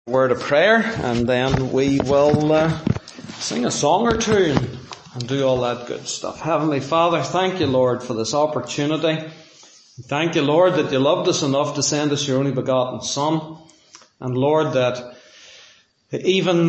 Word of prayer, and then we will sing a song or two and do all that good stuff. Heavenly Father, thank you, Lord, for this opportunity. Thank you, Lord, that you loved us enough to send us your only begotten Son. And Lord, that even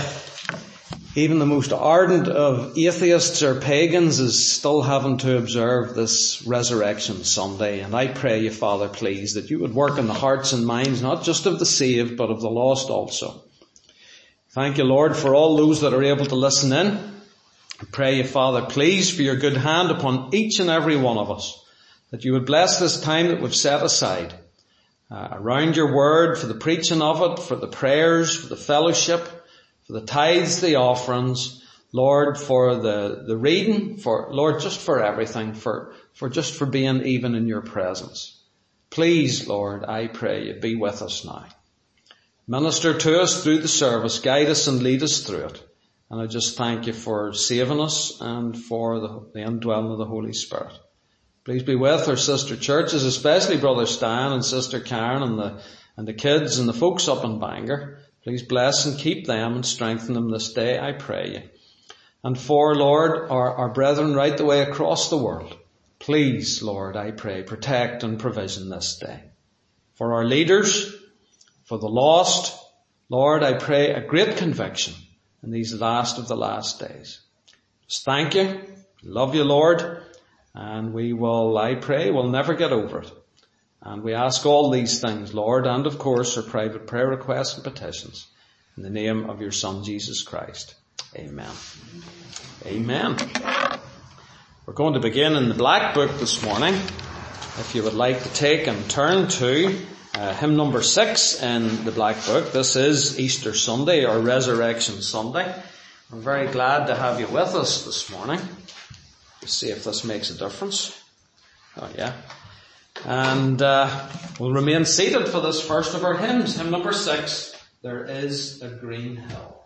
the most ardent of atheists or pagans is still having to observe this Resurrection Sunday. And I pray you, Father, please, that you would work in the hearts and minds, not just of the saved, but of the lost also. Thank you, Lord, for all those that are able to listen in. I pray you, Father, please, for your good hand upon each and every one of us, that you would bless this time that we've set aside around your word, for the preaching of it, for the prayers, for the fellowship, for the tithes, the offerings, Lord, for the reading, for, Lord, just for everything, for being even in your presence. Please, Lord, I pray you, be with us now. Minister to us through the service, guide us and lead us through it. And I just thank you for saving us and for the indwelling of the Holy Spirit. Please be with our sister churches, especially Brother Stan and Sister Karen and the kids and the folks up in Bangor. Please bless and keep them and strengthen them this day, I pray you. And for, Lord, our brethren right the way across the world, please, Lord, I pray, protect and provision this day. For our leaders, for the lost, Lord, I pray a great conviction in these last of the last days. Just thank you. Love you, Lord. And we will, I pray, we'll never get over it. And we ask all these things, Lord, and of course our private prayer requests and petitions, in the name of your Son, Jesus Christ. Amen. Amen. We're going to begin in the Black Book this morning. If you would like to take and turn to hymn number 6 in the Black Book. This is Easter Sunday, or Resurrection Sunday. I'm very glad to have you with us this morning. Let's see if this makes a difference. Oh yeah. And we'll remain seated for this first of our hymns. Hymn number 6, There is a Green Hill.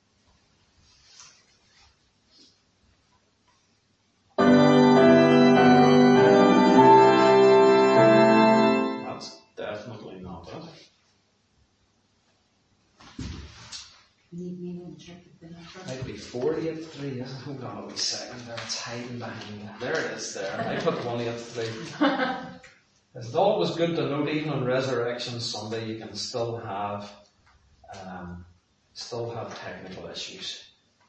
That's definitely not it. Need me to check the Might be 48-3, isn't it? Hold on a wee second there, it's hiding behind that. There it is there. I put 183. It's always good to note, even on Resurrection Sunday, you can still have technical issues.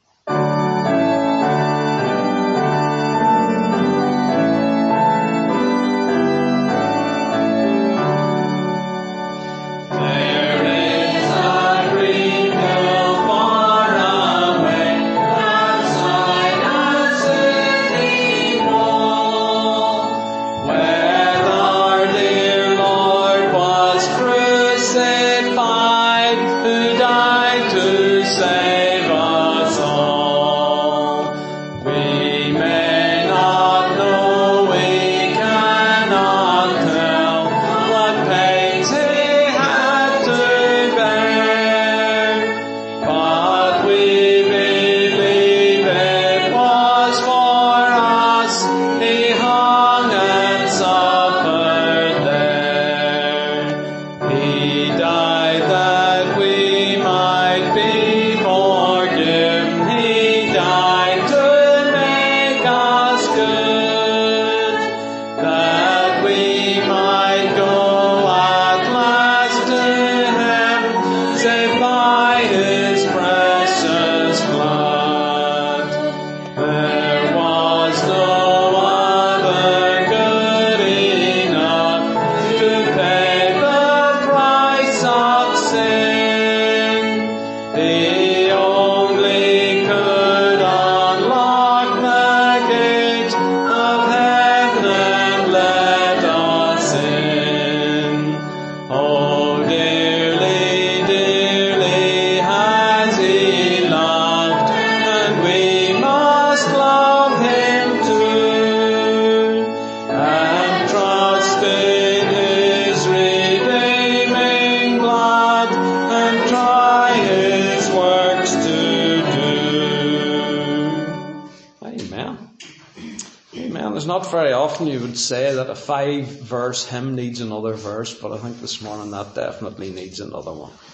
Not very often you would say that a 5-verse hymn needs another verse, but I think this morning that definitely needs another one.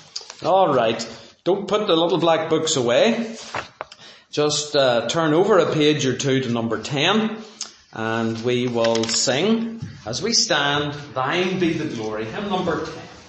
All right. Don't put the little black books away. Just turn over a page or two to number 10, and we will sing as we stand, Thine Be the Glory, hymn number 10.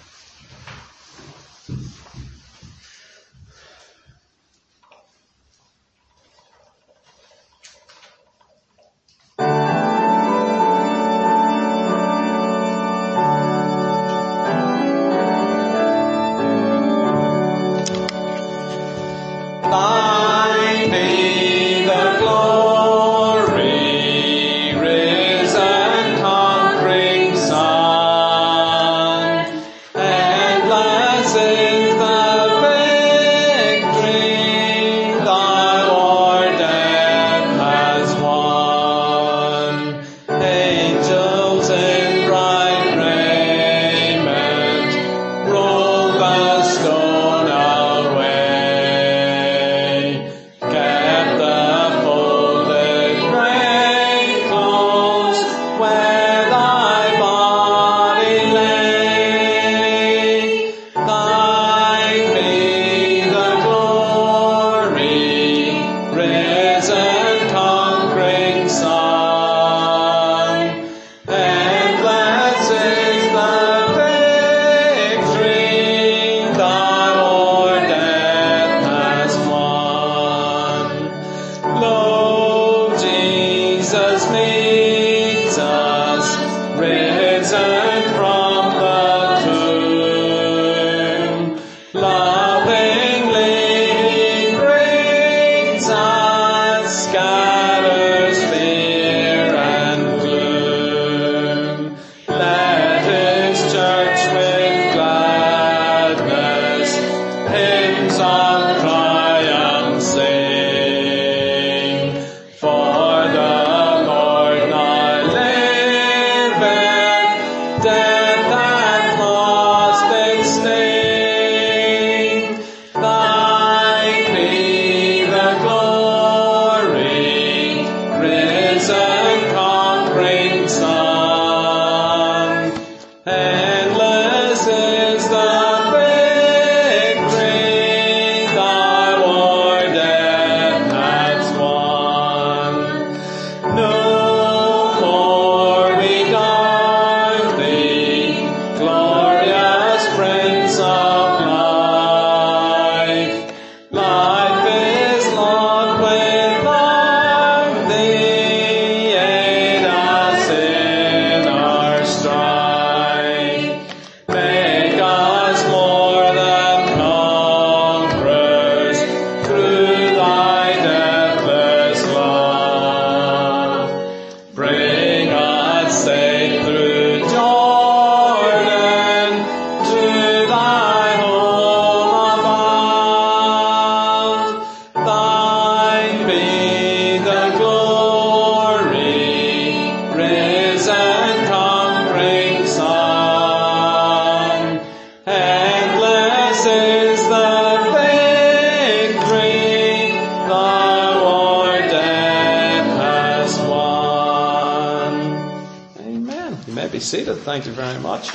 Seated. Thank you very much.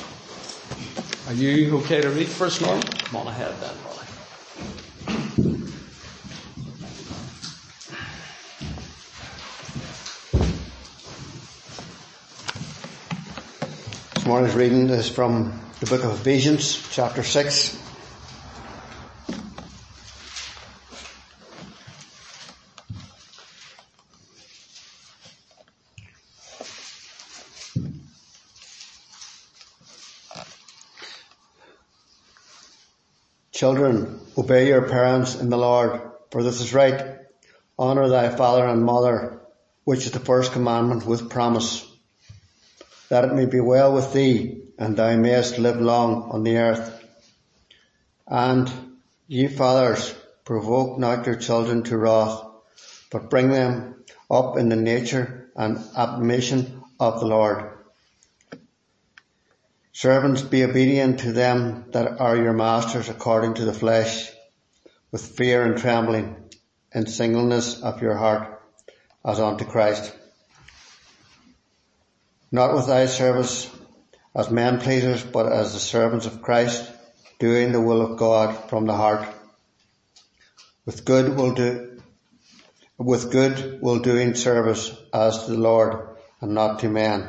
Are you okay to read first, Norman? Come on ahead then, brother. This morning's reading is from the book of Ephesians, chapter 6. Children, obey your parents in the Lord, for this is right. Honour thy father and mother, which is the first commandment with promise, that it may be well with thee, and thou mayest live long on the earth. And ye fathers, provoke not your children to wrath, but bring them up in the nature and admonition of the Lord. Servants, be obedient to them that are your masters according to the flesh, with fear and trembling, in singleness of your heart, as unto Christ. Not with eye service as men pleasers, but as the servants of Christ, doing the will of God from the heart, with good will doing service as to the Lord and not to men,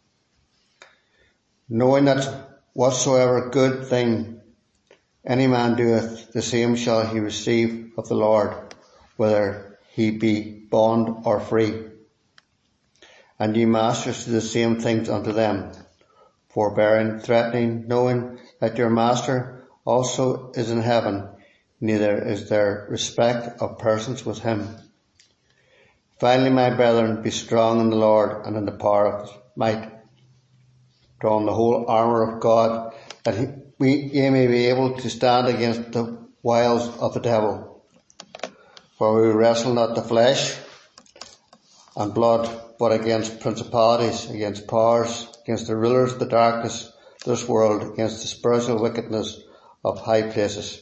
knowing that whatsoever good thing any man doeth, the same shall he receive of the Lord, whether he be bond or free. And ye masters do the same things unto them, forbearing, threatening, knowing that your master also is in heaven, neither is there respect of persons with him. Finally, my brethren, be strong in the Lord and in the power of his might. Put on the whole armour of God, that ye may be able to stand against the wiles of the devil. For we wrestle not the flesh and blood, but against principalities, against powers, against the rulers of the darkness of this world, against the spiritual wickedness of high places.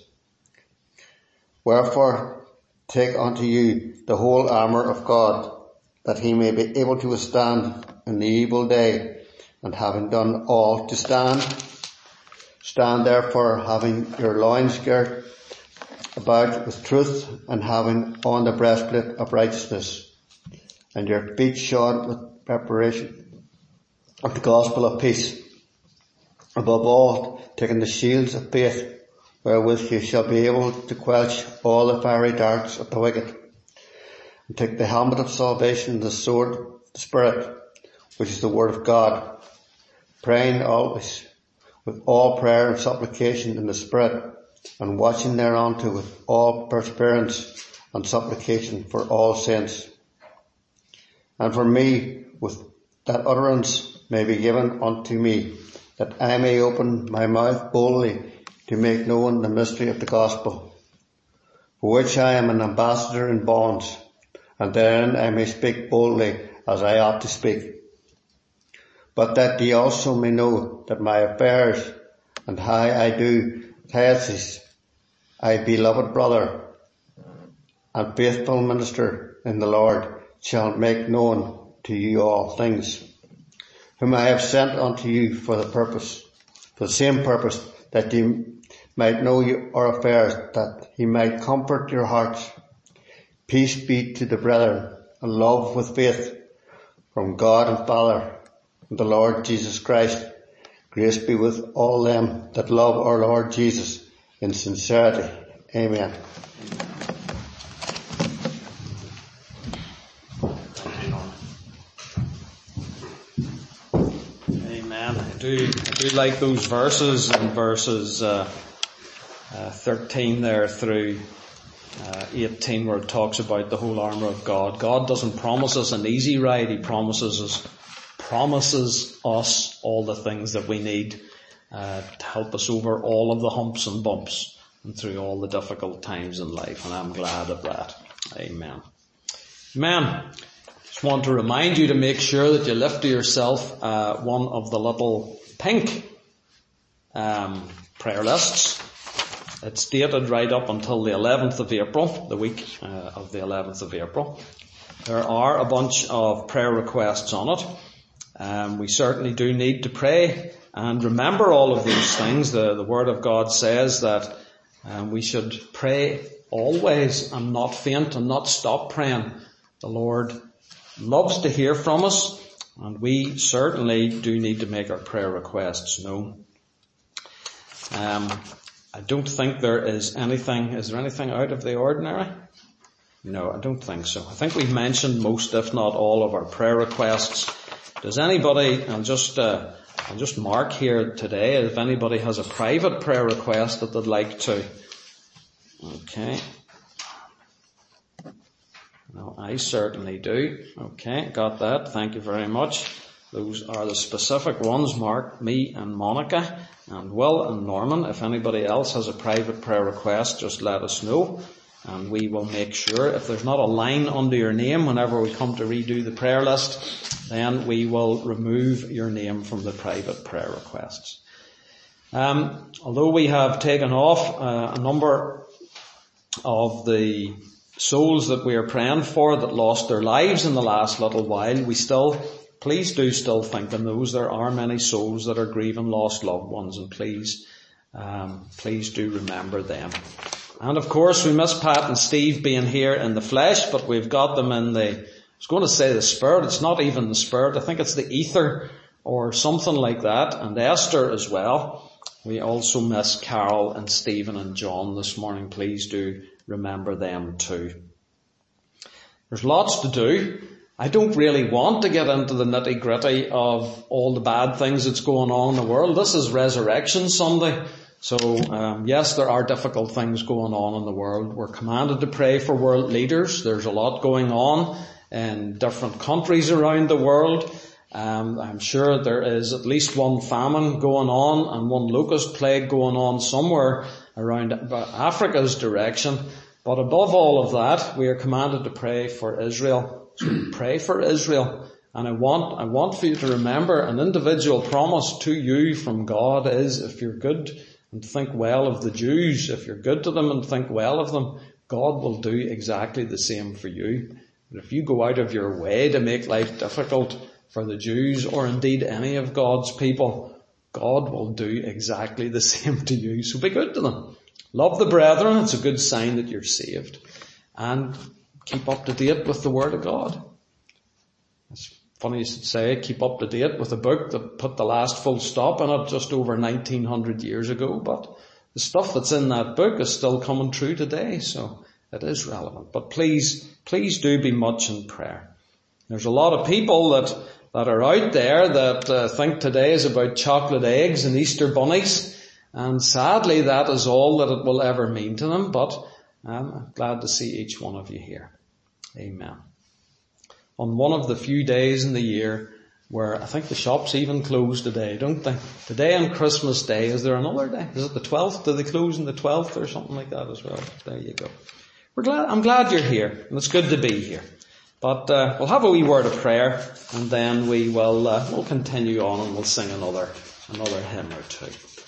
Wherefore, take unto you the whole armour of God, that he may be able to withstand in the evil day, and having done all to stand. Stand therefore, having your loins girt about with truth, and having on the breastplate of righteousness, and your feet shod with preparation of the gospel of peace. Above all, taking the shields of faith, wherewith you shall be able to quench all the fiery darts of the wicked. And take the helmet of salvation and the sword of the Spirit, which is the word of God, praying always with all prayer and supplication in the Spirit, and watching thereunto with all perseverance and supplication for all saints. And for me, with that utterance may be given unto me, that I may open my mouth boldly to make known the mystery of the gospel, for which I am an ambassador in bonds, and therein I may speak boldly as I ought to speak. But that ye also may know that my affairs and how I do Thesis, I beloved brother and faithful minister in the Lord, shall make known to you all things, whom I have sent unto you for the same purpose, that ye might know your affairs, that he might comfort your hearts. Peace be to the brethren, and love with faith, from God and Father, and the Lord Jesus Christ. Grace be with all them that love our Lord Jesus in sincerity. Amen. Amen. I do like those verses, and verses 13 there through 18, where it talks about the whole armour of God. God doesn't promise us an easy ride. He promises us all the things that we need to help us over all of the humps and bumps and through all the difficult times in life, and I'm glad of that. Amen. Amen. Just want to remind you to make sure that you lift to yourself one of the little pink prayer lists. It's dated right up until the 11th of April, the week of the 11th of April. There are a bunch of prayer requests on it. We certainly do need to pray and remember all of those things. The Word of God says that we should pray always and not faint and not stop praying. The Lord loves to hear from us, and we certainly do need to make our prayer requests known. I don't think there is anything. Is there anything out of the ordinary? No, I don't think so. I think we've mentioned most, if not all, of our prayer requests. Does anybody, I'll just mark here today, if anybody has a private prayer request that they'd like to. Okay. No, I certainly do. Okay, got that. Thank you very much. Those are the specific ones marked, me and Monica and Will and Norman. If anybody else has a private prayer request, just let us know, and we will make sure, if there's not a line under your name whenever we come to redo the prayer list, then we will remove your name from the private prayer requests. Although we have taken off a number of the souls that we are praying for that lost their lives in the last little while, we please do still think on those. There are many souls that are grieving lost loved ones, and please please do remember them. And of course we miss Pat and Steve being here in the flesh, but we've got them in I was going to say the spirit. It's not even the spirit. I think it's the ether or something like that. And Esther as well. We also miss Carol and Stephen and John this morning. Please do remember them too. There's lots to do. I don't really want to get into the nitty gritty of all the bad things that's going on in the world. This is Resurrection Sunday. So, yes, there are difficult things going on in the world. We're commanded to pray for world leaders. There's a lot going on in different countries around the world. I'm sure there is at least one famine going on and one locust plague going on somewhere around Africa's direction. But above all of that, we are commanded to pray for Israel. So pray for Israel. And I want for you to remember an individual promise to you from God is, if you're good and think well of the Jews, if you're good to them and think well of them, God will do exactly the same for you. But if you go out of your way to make life difficult for the Jews or indeed any of God's people, God will do exactly the same to you. So be good to them. Love the brethren. It's a good sign that you're saved. And keep up to date with the Word of God. It's funny you should say keep up to date with a book that put the last full stop in it just over 1900 years ago. But the stuff that's in that book is still coming true today. So it is relevant. But please do be much in prayer. There's a lot of people that are out there that think today is about chocolate eggs and Easter bunnies. And sadly, that is all that it will ever mean to them. But I'm glad to see each one of you here. Amen. On one of the few days in the year where I think the shops even close today, don't they? Today on Christmas Day, is there another day? Is it the 12th? Do they close on the 12th or something like that as well? There you go. I'm glad you're here, and it's good to be here. But we'll have a wee word of prayer, and then we'll continue on and we'll sing another hymn or two.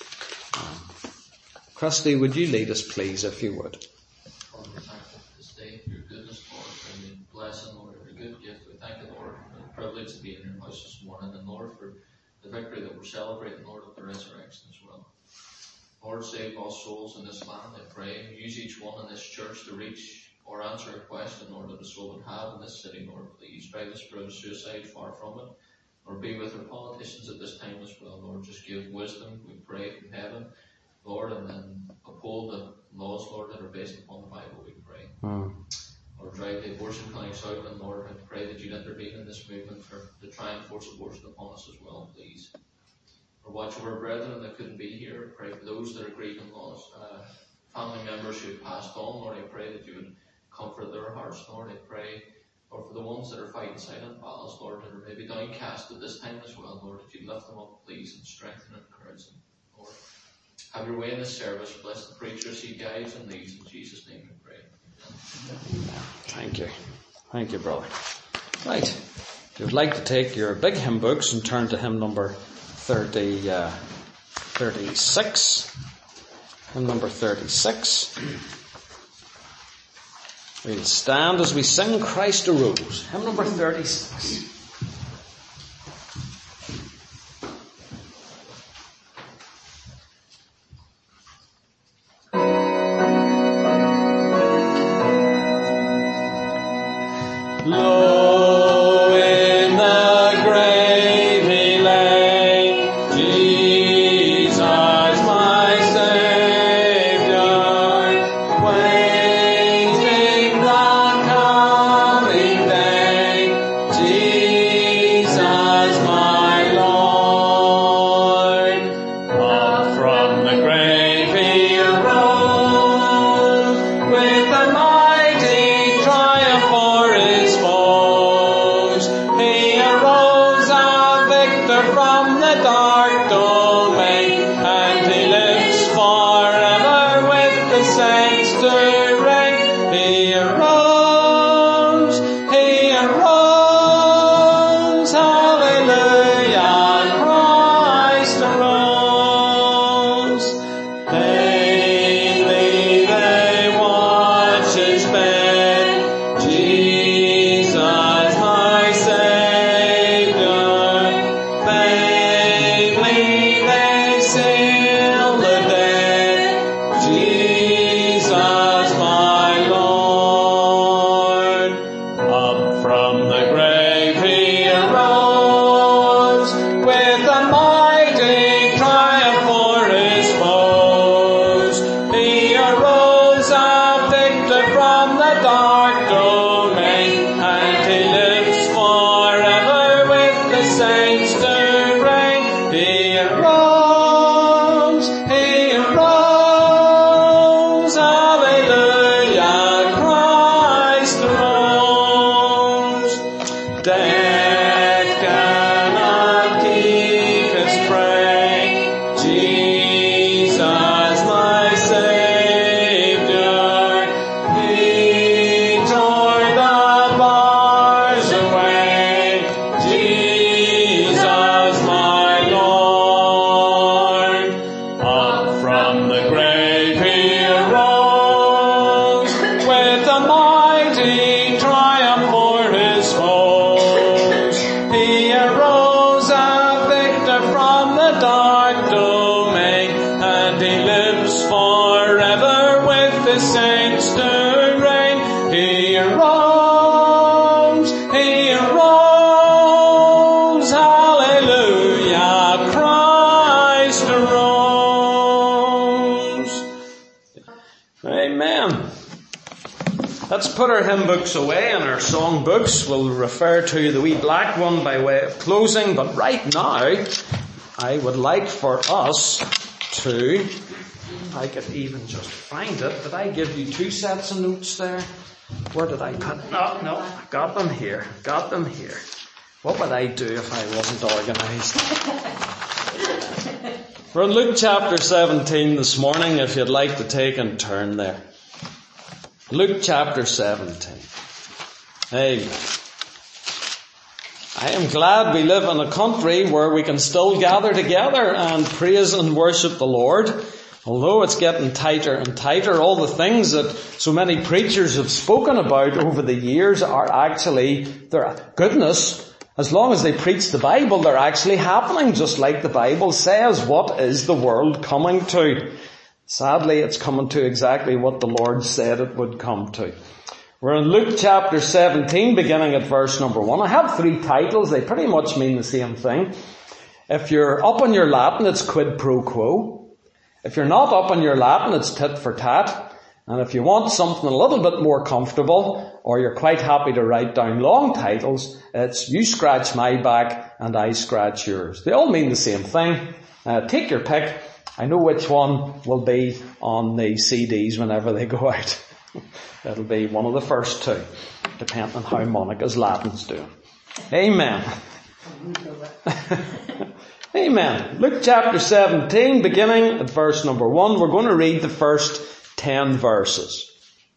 Christy, would you lead us, please, if you would? Lord, we're thankful for this day, for your goodness, Lord, for your blessing, Lord, for your good gift. We thank you, Lord, for the privilege to be in your house this morning, and Lord, for the victory that we're celebrating, Lord, of the resurrection as well. Lord, save all souls in this land, I pray. Use each one in this church to reach or answer a question, Lord, that a soul would have in this city, Lord. Please drive the spirit of suicide far from it. Lord, be with our politicians at this time as well, Lord. Just give wisdom, we pray, from heaven, Lord, and uphold the laws, Lord, that are based upon the Bible, we pray. Lord, drive the abortion clinics out, and Lord, I pray that you'd intervene in this movement to try and force abortion upon us as well, please. Lord, watch over our brethren that couldn't be here. I pray for those that are grieving loss, family members who have passed on, Lord, I pray that you would comfort their hearts, Lord. I pray, Lord, for the ones that are fighting silent battles, Lord, that are maybe downcast at this time as well, Lord, that you lift them up, please, and strengthen and encourage them, Lord. Have your way in this service. Bless the preachers, he guides and leads. In Jesus' name we pray. Thank you. Thank you, brother. Right. If you would like to take your big hymn books and turn to hymn number 36. Hymn number 36. We'll stand as we sing Christ Arose. Hymn number 36. They seal the day. the saints do reign. He rose, hallelujah, Christ arose. Amen. Let's put our hymn books away, and our song books. We'll refer to the wee black one by way of closing, but right now I would like for us to, if I could even just find it, did I give you 2 sets of notes there? Where did I put? No, got them here. What would I do if I wasn't organised? We're in Luke chapter 17 this morning, if you'd like to take and turn there. Luke chapter 17. Amen. I am glad we live in a country where we can still gather together and praise and worship the Lord. Although it's getting tighter and tighter, all the things that so many preachers have spoken about over the years are actually, their goodness, as long as they preach the Bible, they're actually happening, just like the Bible says. What is the world coming to? Sadly, it's coming to exactly what the Lord said it would come to. We're in Luke chapter 17, beginning at verse number 1. I have 3 titles. They pretty much mean the same thing. If you're up on your Latin, it's quid pro quo. If you're not up on your Latin, it's tit for tat. And if you want something a little bit more comfortable, or you're quite happy to write down long titles, it's you scratch my back and I scratch yours. They all mean the same thing. Take your pick. I know which one will be on the CDs whenever they go out. It'll be one of the first 2, depending on how Monica's Latin's doing. Amen. Amen. Luke chapter 17, beginning at verse number 1. We're going to read the first 10 verses.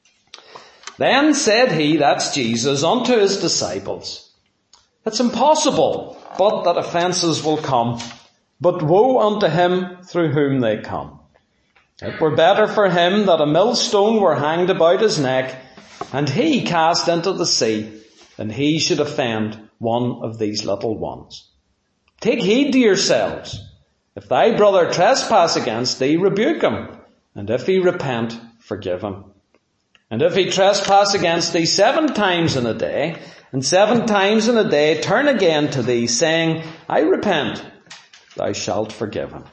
Then said he, that's Jesus, unto his disciples, it's impossible but that offences will come, but woe unto him through whom they come. It were better for him that a millstone were hanged about his neck, and he cast into the sea, than he should offend one of these little ones. Take heed to yourselves. If thy brother trespass against thee, rebuke him. And if he repent, forgive him. And if he trespass against thee 7 times in a day, and 7 times in a day turn again to thee, saying, I repent, thou shalt forgive him.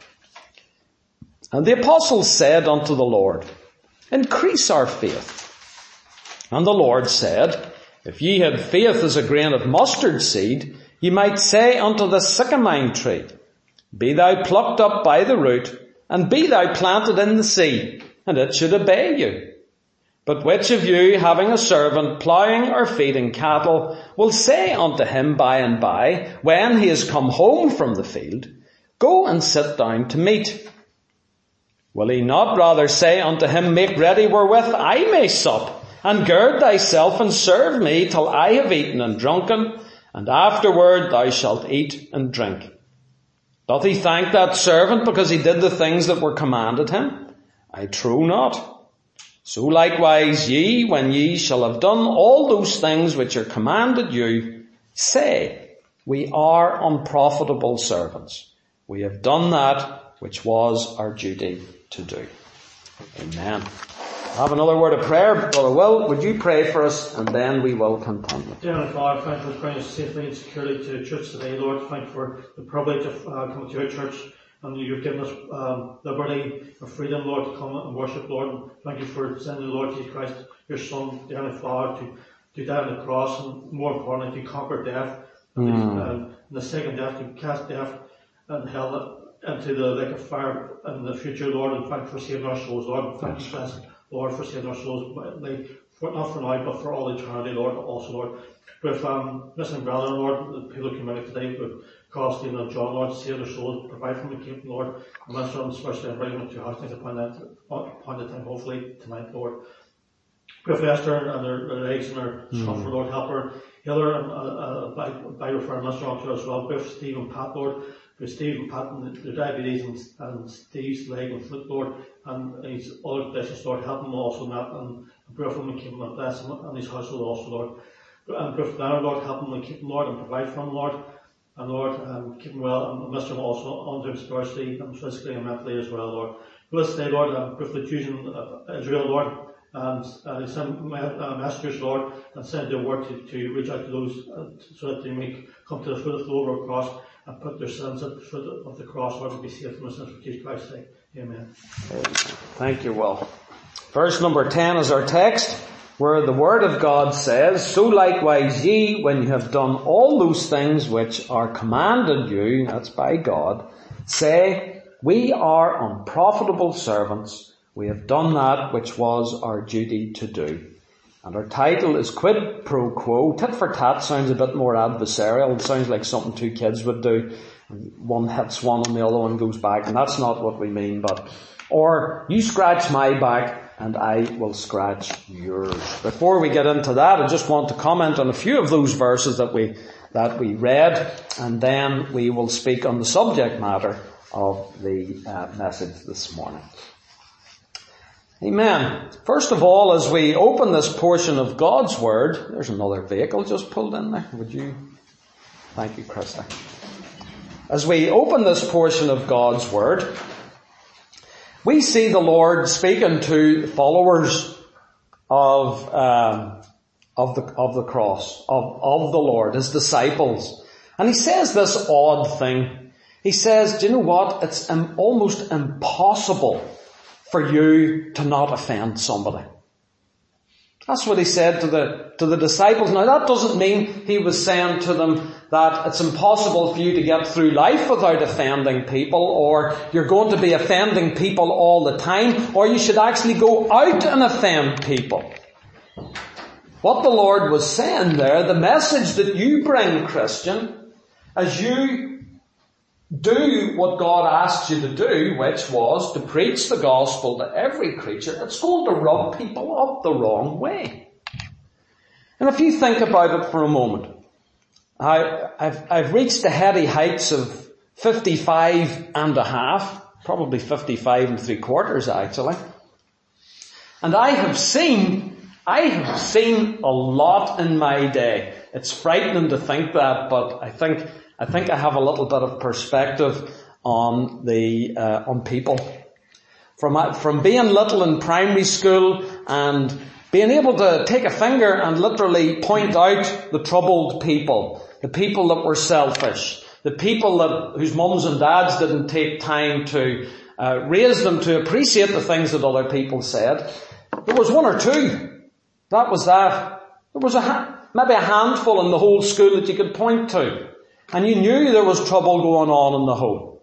And the apostles said unto the Lord, increase our faith. And the Lord said, if ye had faith as a grain of mustard seed, ye might say unto the sycamine tree, be thou plucked up by the root, and be thou planted in the sea, and it should obey you. But which of you, having a servant ploughing or feeding cattle, will say unto him by and by, when he has come home from the field, go and sit down to meat? Will he not rather say unto him, make ready wherewith I may sup, and gird thyself and serve me till I have eaten and drunken, and afterward thou shalt eat and drink? Doth he thank that servant because he did the things that were commanded him? I trow not. So likewise ye, when ye shall have done all those things which are commanded you, say, we are unprofitable servants. We have done that which was our duty to do. Amen. I have another word of prayer. Brother Will, would you pray for us, and then we will continue. Dear Heavenly Father, thank you for bringing us safely and securely to church today, Lord. Thank you for the privilege of coming to your church, and you've given us liberty or freedom, Lord, to come and worship, Lord. And thank you for sending the Lord Jesus Christ, your Son, dear Heavenly Father, to die on the cross, and more importantly, to conquer death, and the second death, to cast death and hell into the lake of fire in the future, Lord. And thank you for saving our souls, Lord. Thank you, blessed Lord, for saving our souls, not for now, but for all eternity, Lord, also, Lord. With missing brethren, Lord, the people who came out today, with Carl, Stephen and John, Lord, save their souls, provide for them, keep them, Lord, and minister them, especially and bring them to your house, upon the time, hopefully, tonight, Lord. With Esther and their eggs and their comfort, Lord, help her, heal her, and by referring minister onto her as well. With Steve and Pat, Lord, with Steve and Pat and their diabetes and Steve's leg and foot, Lord, and his other blessings, Lord, help him also in that, and pray for him and keep him, and bless him and his household also, Lord. And pray for Leonard, Lord, help him and keep him, Lord, and provide for him, Lord. And Lord, keep him well, and minister him also under him spiritually and physically and mentally as well, Lord. Bless today, Lord, and pray for the Jews in Israel, Lord, and send messengers, Lord, and send their word to reach out to those so that they may come to the foot of the lower cross and put their sins at the foot of the cross, Lord, to be saved from the sins for Jesus Christ's sake. Amen. Thank you, Will. Verse number 10 is our text, where the word of God says, "So likewise ye, when you have done all those things which are commanded you," that's by God, "say, we are unprofitable servants. We have done that which was our duty to do." And our title is Quid Pro Quo. Tit for tat sounds a bit more adversarial. It sounds like something two kids would do. One hits one and the other one goes back, and that's not what we mean. Or you scratch my back and I will scratch yours. Before we get into that, I just want to comment on a few of those verses that we read, and then we will speak on the subject matter of the message this morning. Amen. First of all, as we open this portion of God's Word, there's another vehicle just pulled in there. Would you? Thank you, Krista. As we open this portion of God's Word, we see the Lord speaking to the followers of the cross, of the Lord, His disciples. And He says this odd thing. He says, do you know what? It's almost impossible for you to not offend somebody. That's what He said to the disciples. Now that doesn't mean He was saying to them that it's impossible for you to get through life without offending people, or you're going to be offending people all the time, or you should actually go out and offend people. What the Lord was saying there, the message that you bring, Christian, as you do what God asked you to do, which was to preach the gospel to every creature, it's going to rub people up the wrong way. And if you think about it for a moment, I've reached the heady heights of 55 and a half, probably 55 and 3/4 actually. And I have seen a lot in my day. It's frightening to think that, but I think I have a little bit of perspective on people. From being little in primary school and being able to take a finger and literally point out the troubled people, the people that were selfish, the people whose mums and dads didn't take time to raise them to appreciate the things that other people said. There was one or two. That was that. There was maybe a handful in the whole school that you could point to. And you knew there was trouble going on in the home.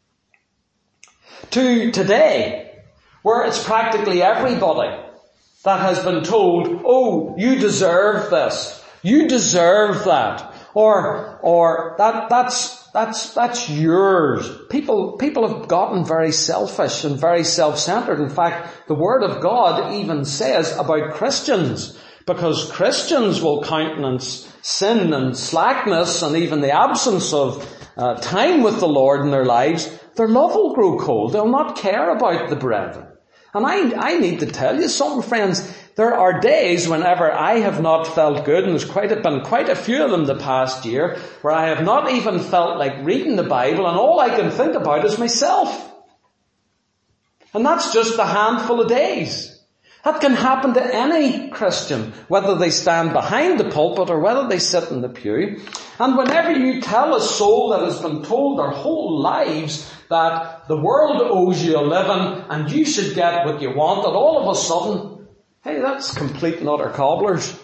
To today, where it's practically everybody that has been told, oh, you deserve this, you deserve that, or that's yours. People have gotten very selfish and very self-centered. In fact, the Word of God even says about Christians, because Christians will countenance sin and slackness and even the absence of time with the Lord in their lives, their love will grow cold. They'll not care about the brethren. And I need to tell you something, friends. There are days whenever I have not felt good, and there's been quite a few of them the past year, where I have not even felt like reading the Bible, and all I can think about is myself. And that's just a handful of days. That can happen to any Christian, whether they stand behind the pulpit or whether they sit in the pew. And whenever you tell a soul that has been told their whole lives that the world owes you a living and you should get what you want, that all of a sudden, hey, that's complete and utter cobblers.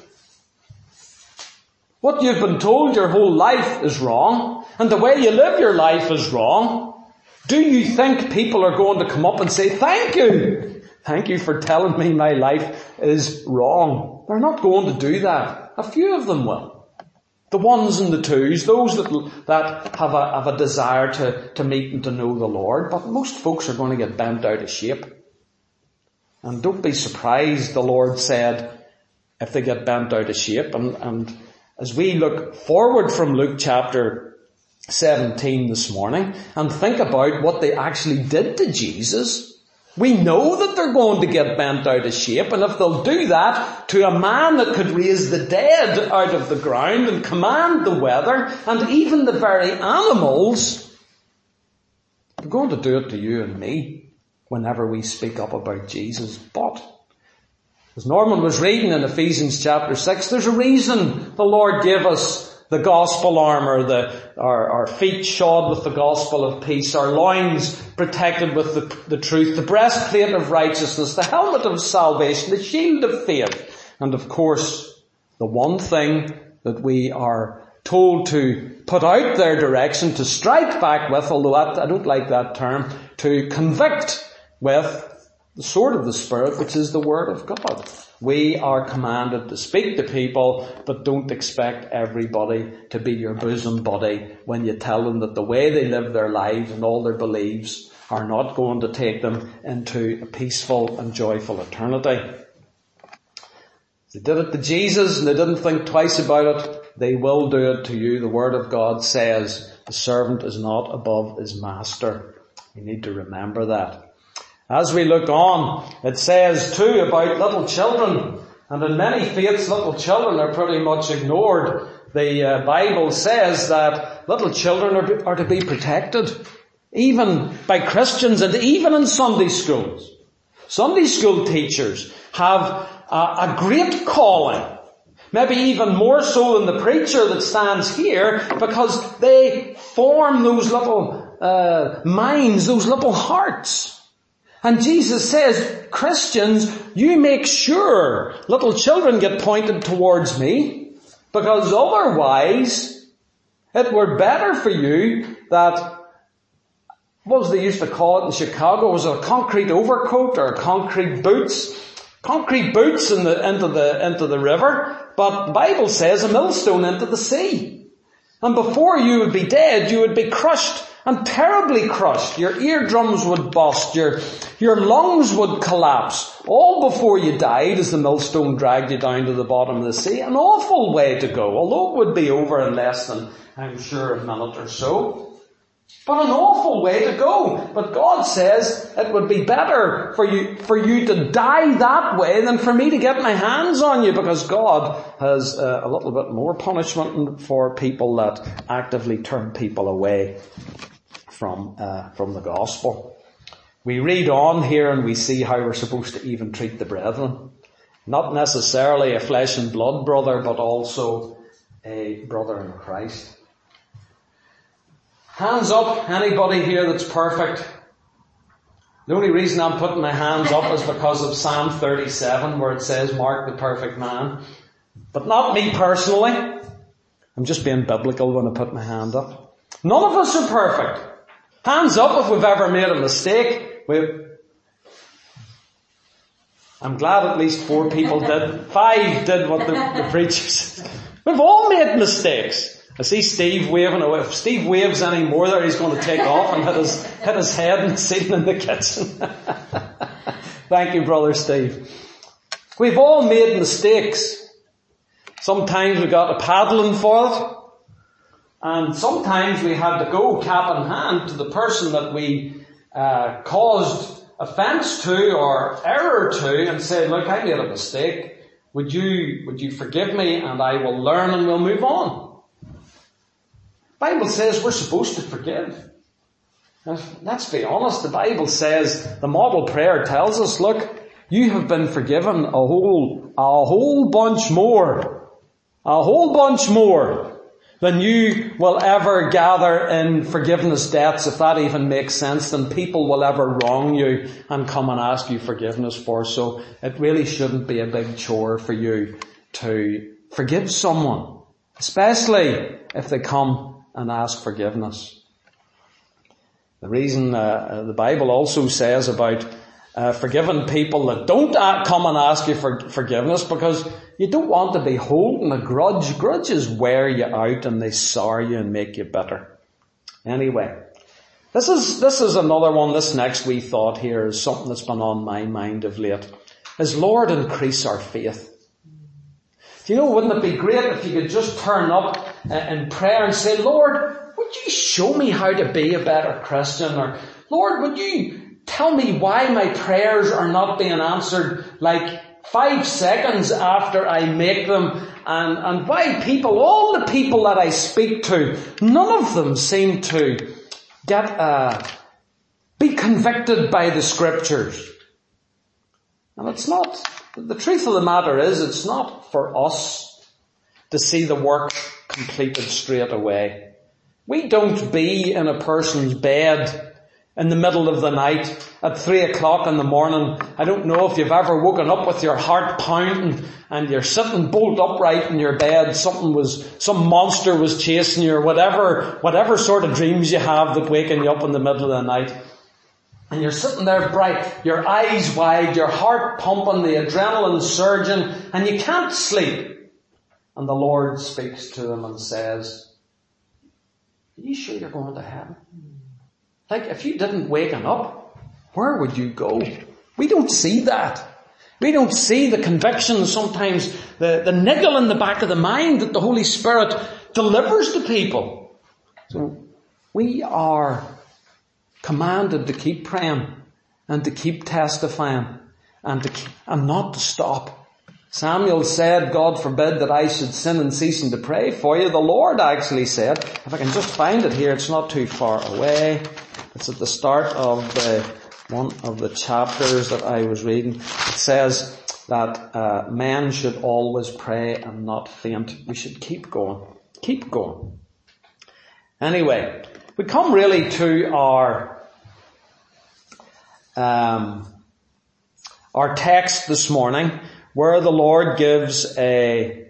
What you've been told your whole life is wrong, and the way you live your life is wrong. Do you think people are going to come up and say, thank you? Thank you for telling me my life is wrong. They're not going to do that. A few of them will. The ones and the twos, those that have a desire to meet and to know the Lord. But most folks are going to get bent out of shape. And don't be surprised, the Lord said, if they get bent out of shape. And as we look forward from Luke chapter 17 this morning and think about what they actually did to Jesus, we know that they're going to get bent out of shape, and if they'll do that to a man that could raise the dead out of the ground and command the weather and even the very animals, they're going to do it to you and me whenever we speak up about Jesus. But As Norman was reading in Ephesians chapter 6, there's a reason the Lord gave us the gospel armour, our feet shod with the gospel of peace, our loins protected with the truth, the breastplate of righteousness, the helmet of salvation, the shield of faith, and of course, the one thing that we are told to put out their direction, to strike back with, although I don't like that term, to convict with the sword of the Spirit, which is the Word of God. We are commanded to speak to people, but don't expect everybody to be your bosom buddy when you tell them that the way they live their lives and all their beliefs are not going to take them into a peaceful and joyful eternity. They did it to Jesus and they didn't think twice about it. They will do it to you. The Word of God says the servant is not above his master. You need to remember that. As we look on, it says too about little children. And in many faiths, little children are pretty much ignored. The Bible says that little children are to be protected, even by Christians and even in Sunday schools. Sunday school teachers have a great calling, maybe even more so than the preacher that stands here, because they form those little minds, those little hearts. And Jesus says, Christians, you make sure little children get pointed towards me, because otherwise it were better for you that, what was they used to call it in Chicago, was it a concrete overcoat or concrete boots? Concrete boots into the river, but the Bible says a millstone into the sea. And before you would be dead, you would be crushed, and terribly crushed. Your eardrums would burst, your lungs would collapse, all before you died as the millstone dragged you down to the bottom of the sea. An awful way to go, although it would be over in less than, I'm sure, a minute or so. But an awful way to go. But God says it would be better for you to die that way than for me to get my hands on you, because God has a little bit more punishment for people that actively turn people away from the gospel. We read on here and we see how we're supposed to even treat the brethren. Not necessarily a flesh and blood brother, but also a brother in Christ. Hands up, anybody here that's perfect? The only reason I'm putting my hands up is because of Psalm 37, where it says, mark the perfect man. But not me personally. I'm just being biblical when I put my hand up. None of us are perfect. Hands up if we've ever made a mistake. I'm glad at least 4 people did. 5 did what the preacher said. We've all made mistakes. I see Steve waving away. If Steve waves any more there, he's going to take off and hit his head and sitting in the kitchen. Thank you, Brother Steve. We've all made mistakes. Sometimes we got a paddling for it. And sometimes we had to go cap in hand to the person that we caused offence to or error to and say, look, I made a mistake. Would you forgive me, and I will learn and we'll move on. The Bible says we're supposed to forgive. Now, let's be honest, the Bible says, the model prayer tells us, look, you have been forgiven a whole bunch more than you will ever gather in forgiveness debts, if that even makes sense, than people will ever wrong you and come and ask you forgiveness for. So it really shouldn't be a big chore for you to forgive someone, especially if they come and ask forgiveness. The reason the Bible also says about forgiving people that don't come and ask you for forgiveness, because you don't want to be holding a grudge. Grudges wear you out and they sour you and make you bitter. Anyway, this is another one. This next wee thought here is something that's been on my mind of late. Is Lord, increase our faith. Do you know, wouldn't it be great if you could just turn up in prayer and say, Lord, would you show me how to be a better Christian? Or, Lord, would you tell me why my prayers are not being answered like 5 seconds after I make them, and why all the people that I speak to, none of them seem to be convicted by the Scriptures. And it's The truth of the matter is, it's not for us to see the work completed straight away. We don't be in a person's bed in the middle of the night at 3 o'clock in the morning. I don't know if you've ever woken up with your heart pounding and you're sitting bolt upright in your bed. Some monster was chasing you, or whatever sort of dreams you have that waken you up in the middle of the night. And you're sitting there bright, your eyes wide, your heart pumping, the adrenaline surging, and you can't sleep. And the Lord speaks to them and says, "Are you sure you're going to heaven? Like, if you didn't waken up, where would you go?" We don't see that. We don't see the conviction, sometimes the niggle in the back of the mind that the Holy Spirit delivers to people. So we are commanded to keep praying and to keep testifying and not to stop. Samuel said, "God forbid that I should sin in ceasing to pray for you." The Lord actually said, if I can just find it here, it's not too far away. It's at the start of one of the chapters that I was reading. It says that men should always pray and not faint. We should keep going. Keep going. Anyway, we come really to our text this morning, where the Lord gives an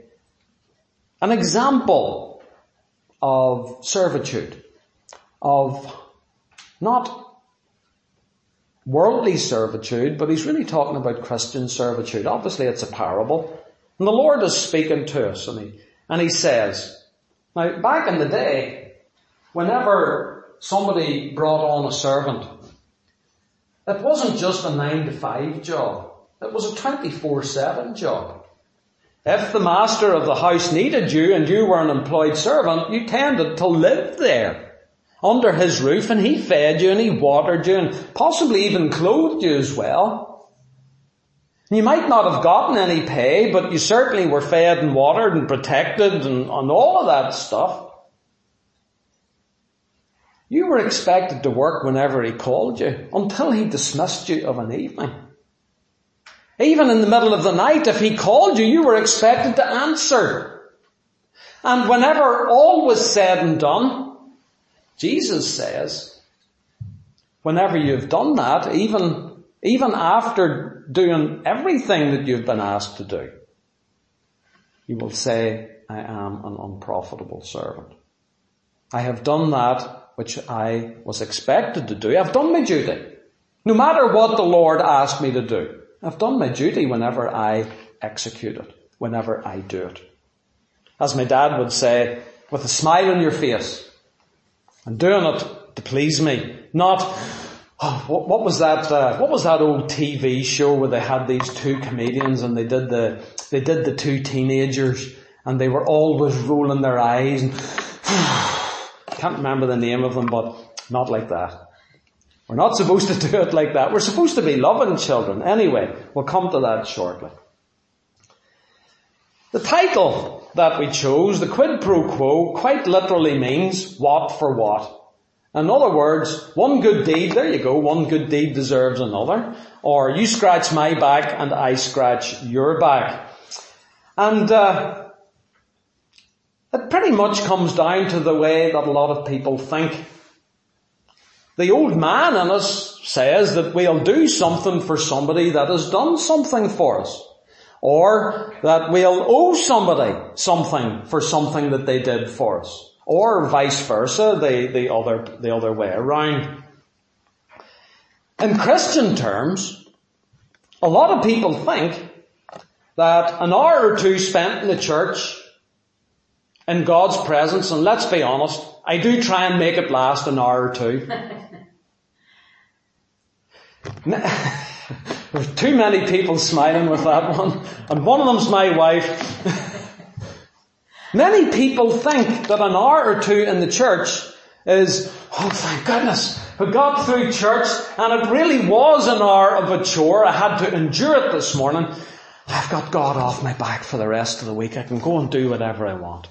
example of servitude, of not worldly servitude, but he's really talking about Christian servitude. Obviously it's a parable, and the Lord is speaking to us, and he says, now back in the day, whenever somebody brought on a servant, it wasn't just a 9-to-5 job. It was a 24/7 job. If the master of the house needed you and you were an employed servant, you tended to live there under his roof, and he fed you and he watered you and possibly even clothed you as well. You might not have gotten any pay, but you certainly were fed and watered and protected and all of that stuff. You were expected to work whenever he called you until he dismissed you of an evening. Even in the middle of the night, if he called you, you were expected to answer. And whenever all was said and done, Jesus says, whenever you've done that, even after doing everything that you've been asked to do, you will say, "I am an unprofitable servant. I have done that which I was expected to do. I've done my duty. No matter what the Lord asked me to do, I've done my duty whenever I execute it, whenever I do it." As my dad would say, with a smile on your face, and doing it to please me, not, what was that old TV show where they had these two comedians and they did the two teenagers and they were always rolling their eyes and can't remember the name of them, but not like that. We're not supposed to do it like that. We're supposed to be loving children. Anyway, we'll come to that shortly. The title that we chose, the quid pro quo, quite literally means what for what. In other words, one good deed, there you go, one good deed deserves another. Or you scratch my back and I scratch your back. And it pretty much comes down to the way that a lot of people think. The old man in us says that we'll do something for somebody that has done something for us. Or that we'll owe somebody something for something that they did for us. Or vice versa, the other way around. In Christian terms, a lot of people think that an hour or two spent in the church in God's presence, and let's be honest, I do try and make it last an hour or two. There's too many people smiling with that one, and one of them's my wife. Many people think that an hour or two in the church is, oh thank goodness, we got through church and it really was an hour of a chore. I had to endure it this morning. I've got God off my back for the rest of the week. I can go and do whatever I want.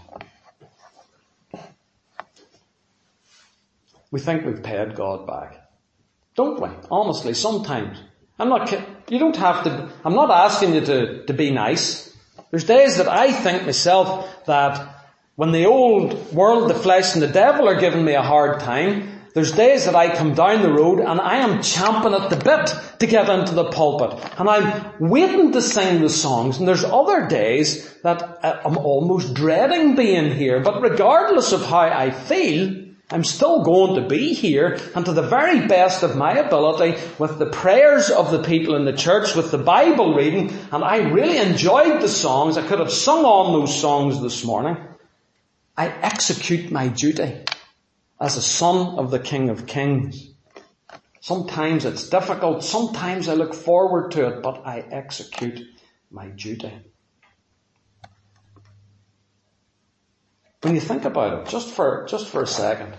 We think we've paid God back. Don't we? Honestly, sometimes. I'm not asking you to be nice. There's days that I think myself that when the old world, the flesh and the devil are giving me a hard time, there's days that I come down the road and I am champing at the bit to get into the pulpit. And I'm waiting to sing the songs. And there's other days that I'm almost dreading being here. But regardless of how I feel, I'm still going to be here, and to the very best of my ability, with the prayers of the people in the church, with the Bible reading, and I really enjoyed the songs. I could have sung on those songs this morning. I execute my duty as a son of the King of Kings. Sometimes it's difficult, sometimes I look forward to it, but I execute my duty. When you think about it, just for a second,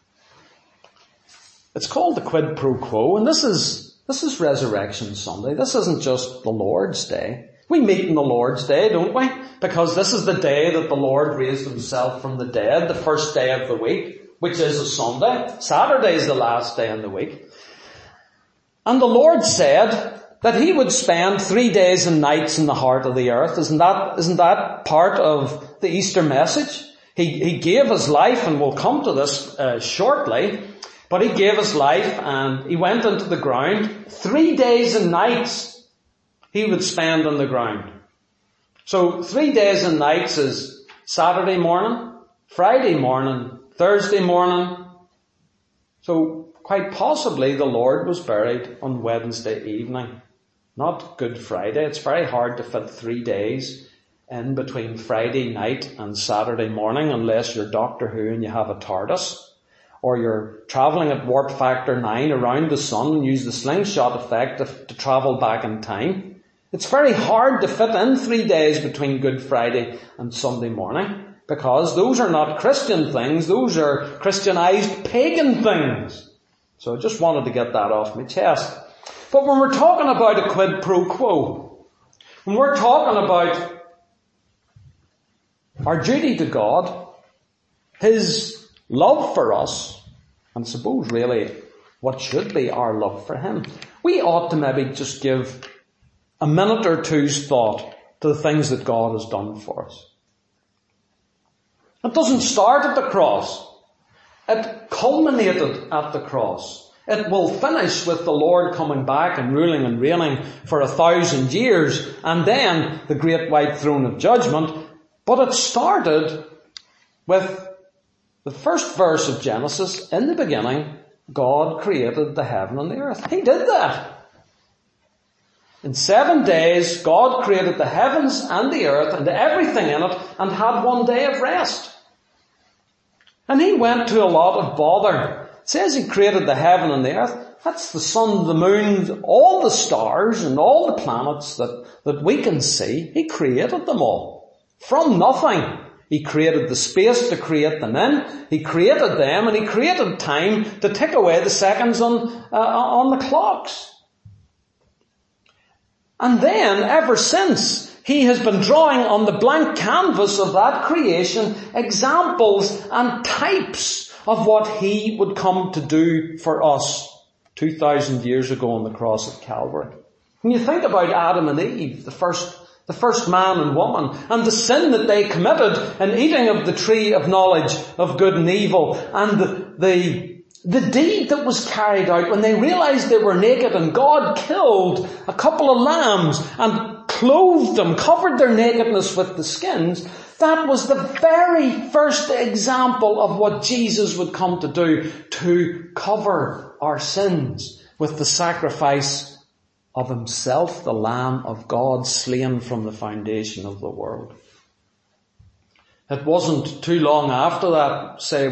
it's called the quid pro quo, and this is Resurrection Sunday. This isn't just the Lord's Day. We meet on the Lord's Day, don't we? Because this is the day that the Lord raised himself from the dead, the first day of the week, which is a Sunday. Saturday is the last day in the week. And the Lord said that he would spend 3 days and nights in the heart of the earth. Isn't that part of the Easter message? He gave his life, and we'll come to this shortly, but he gave his life and he went into the ground. 3 days and nights he would spend on the ground. So 3 days and nights is Saturday morning, Friday morning, Thursday morning. So quite possibly the Lord was buried on Wednesday evening, not Good Friday. It's very hard to fit 3 days in between Friday night and Saturday morning, unless you're Doctor Who and you have a TARDIS, or you're travelling at warp factor 9 around the sun and use the slingshot effect to travel back in time. It's very hard to fit in 3 days between Good Friday and Sunday morning, because those are not Christian things, those are Christianized pagan things. So I just wanted to get that off my chest. But when we're talking about a quid pro quo, when we're talking about our duty to God, his love for us, and suppose really what should be our love for him, we ought to maybe just give a minute or two's thought to the things that God has done for us. It doesn't start at the cross. It culminated at the cross. It will finish with the Lord coming back and ruling and reigning for 1,000 years, and then the great white throne of judgment. But it started with the first verse of Genesis. In the beginning, God created the heaven and the earth. He did that. In 7 days, God created the heavens and the earth and everything in it, and had 1 day of rest. And he went to a lot of bother. It says he created the heaven and the earth. That's the sun, the moon, all the stars and all the planets that we can see. He created them all. From nothing. He created the space to create them in. He created them, and he created time to take away the seconds on the clocks. And then, ever since, he has been drawing on the blank canvas of that creation examples and types of what he would come to do for us 2,000 years ago on the cross at Calvary. When you think about Adam and Eve, the first man and woman, and the sin that they committed in eating of the tree of knowledge of good and evil, and the deed that was carried out when they realized they were naked, and God killed a couple of lambs and clothed them, covered their nakedness with the skins, that was the very first example of what Jesus would come to do, to cover our sins with the sacrifice of himself, the Lamb of God, slain from the foundation of the world. It wasn't too long after that, say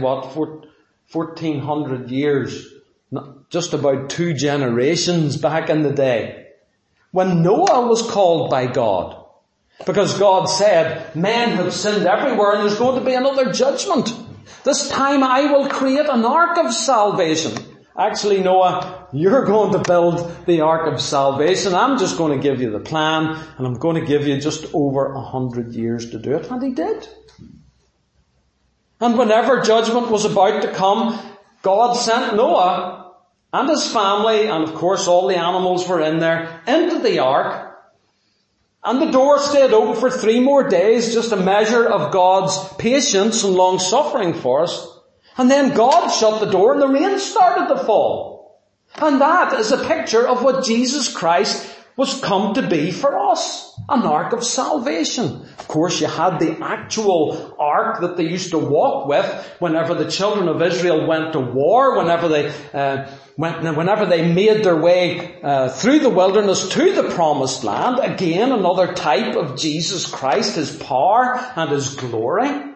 1,400 years, just about 2 generations back in the day, when Noah was called by God. Because God said, men have sinned everywhere and there's going to be another judgment. This time I will create an ark of salvation. Actually, Noah, you're going to build the ark of salvation. I'm just going to give you the plan, and I'm going to give you just over 100 years to do it. And he did. And whenever judgment was about to come, God sent Noah and his family, and of course all the animals were in there, into the ark. And the door stayed open for 3 more days, just a measure of God's patience and long suffering for us. And then God shut the door and the rain started to fall. And that is a picture of what Jesus Christ was come to be for us. An ark of salvation. Of course, you had the actual ark that they used to walk with whenever the children of Israel went to war, whenever they made their way through the wilderness to the promised land. Again, another type of Jesus Christ, his power and his glory.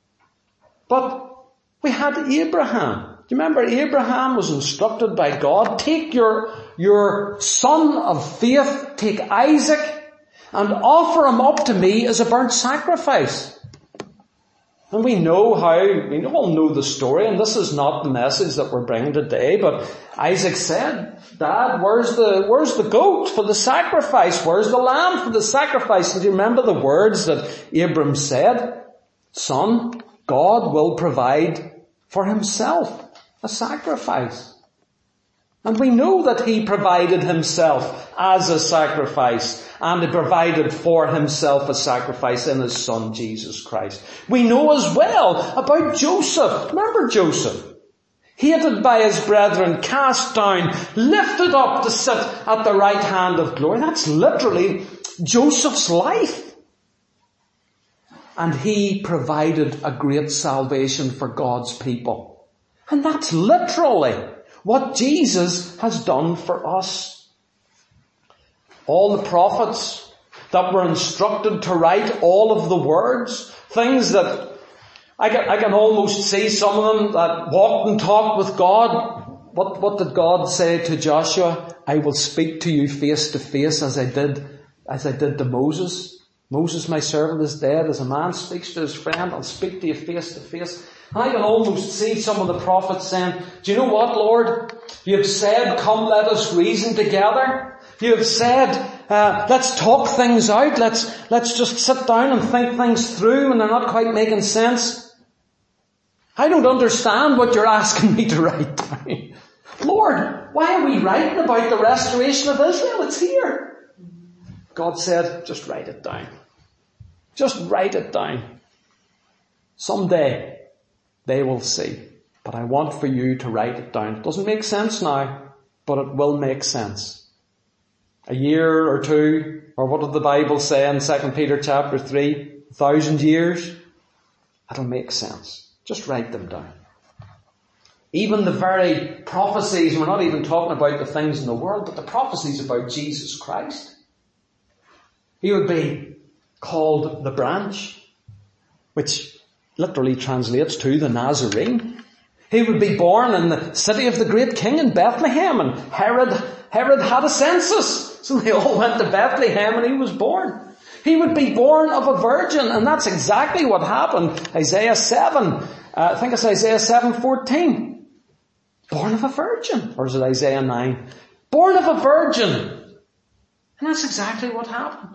But we had Abraham. Do you remember Abraham was instructed by God, take your son of faith, take Isaac, and offer him up to me as a burnt sacrifice. And we all know the story, and this is not the message that we're bringing today, but Isaac said, Dad, where's the goat for the sacrifice? Where's the lamb for the sacrifice? And do you remember the words that Abram said? Son, God will provide for himself a sacrifice. And we know that he provided himself as a sacrifice, and he provided for himself a sacrifice in his son Jesus Christ. We know as well about Joseph. Remember Joseph? Hated by his brethren, cast down, lifted up to sit at the right hand of glory. That's literally Joseph's life. And he provided a great salvation for God's people. And that's literally what Jesus has done for us. All the prophets that were instructed to write all of the words, things that I can almost see some of them that walked and talked with God. What did God say to Joshua? I will speak to you face to face as I did to Moses. Moses, my servant, is dead. As a man speaks to his friend, I'll speak to you face to face. I can almost see some of the prophets saying, do you know what, Lord? You have said, come let us reason together. You have said, let's talk things out. Let's just sit down and think things through when they're not quite making sense. I don't understand what you're asking me to write down. Lord, why are we writing about the restoration of Israel? It's here. God said, just write it down. Just write it down. Someday they will see. But I want for you to write it down. It doesn't make sense now, but it will make sense. A year or two, or what did the Bible say in 2 Peter chapter 3? 1,000 years? It'll make sense. Just write them down. Even the very prophecies, we're not even talking about the things in the world, but the prophecies about Jesus Christ. He would be called the branch, which literally translates to the Nazarene. He would be born in the city of the great king in Bethlehem, and Herod had a census, so they all went to Bethlehem and he was born. He would be born of a virgin, and that's exactly what happened. Isaiah 7, I think it's Isaiah 7:14. Born of a virgin. Or is it Isaiah 9? Born of a virgin. And that's exactly what happened.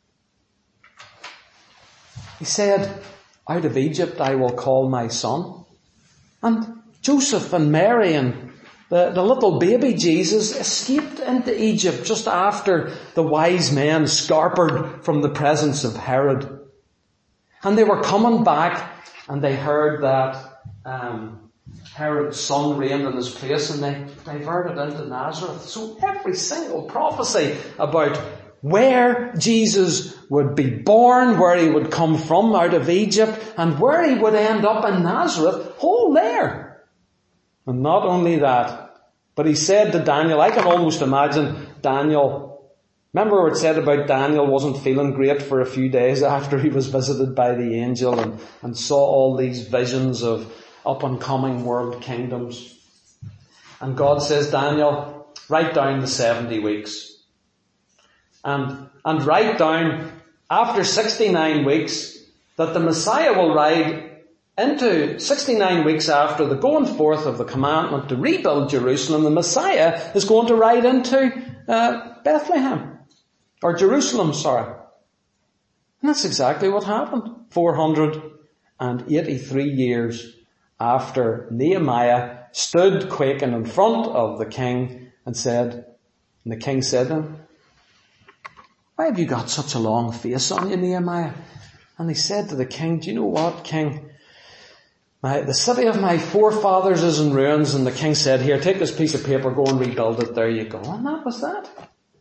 He said, out of Egypt I will call my son. And Joseph and Mary and the little baby Jesus escaped into Egypt just after the wise men scarpered from the presence of Herod. And they were coming back and they heard that Herod's son reigned in his place, and they diverted into Nazareth. So every single prophecy about where Jesus would be born, where he would come from out of Egypt, and where he would end up in Nazareth, all there. And not only that, but he said to Daniel, I can almost imagine Daniel, remember what it said about Daniel wasn't feeling great for a few days after he was visited by the angel and saw all these visions of up and coming world kingdoms. And God says, Daniel, write down the 70 weeks. And write down after 69 weeks that the Messiah will ride into 69 weeks after the going forth of the commandment to rebuild Jerusalem. The Messiah is going to ride into Bethlehem. Or Jerusalem, sorry. And that's exactly what happened. 483 years after Nehemiah stood quaking in front of the king and the king said to him, "Why have you got such a long face on you, Nehemiah?" And he said to the king, "Do you know what, king? The city of my forefathers is in ruins." And the king said, "Here, take this piece of paper, go and rebuild it." There you go. And that was that.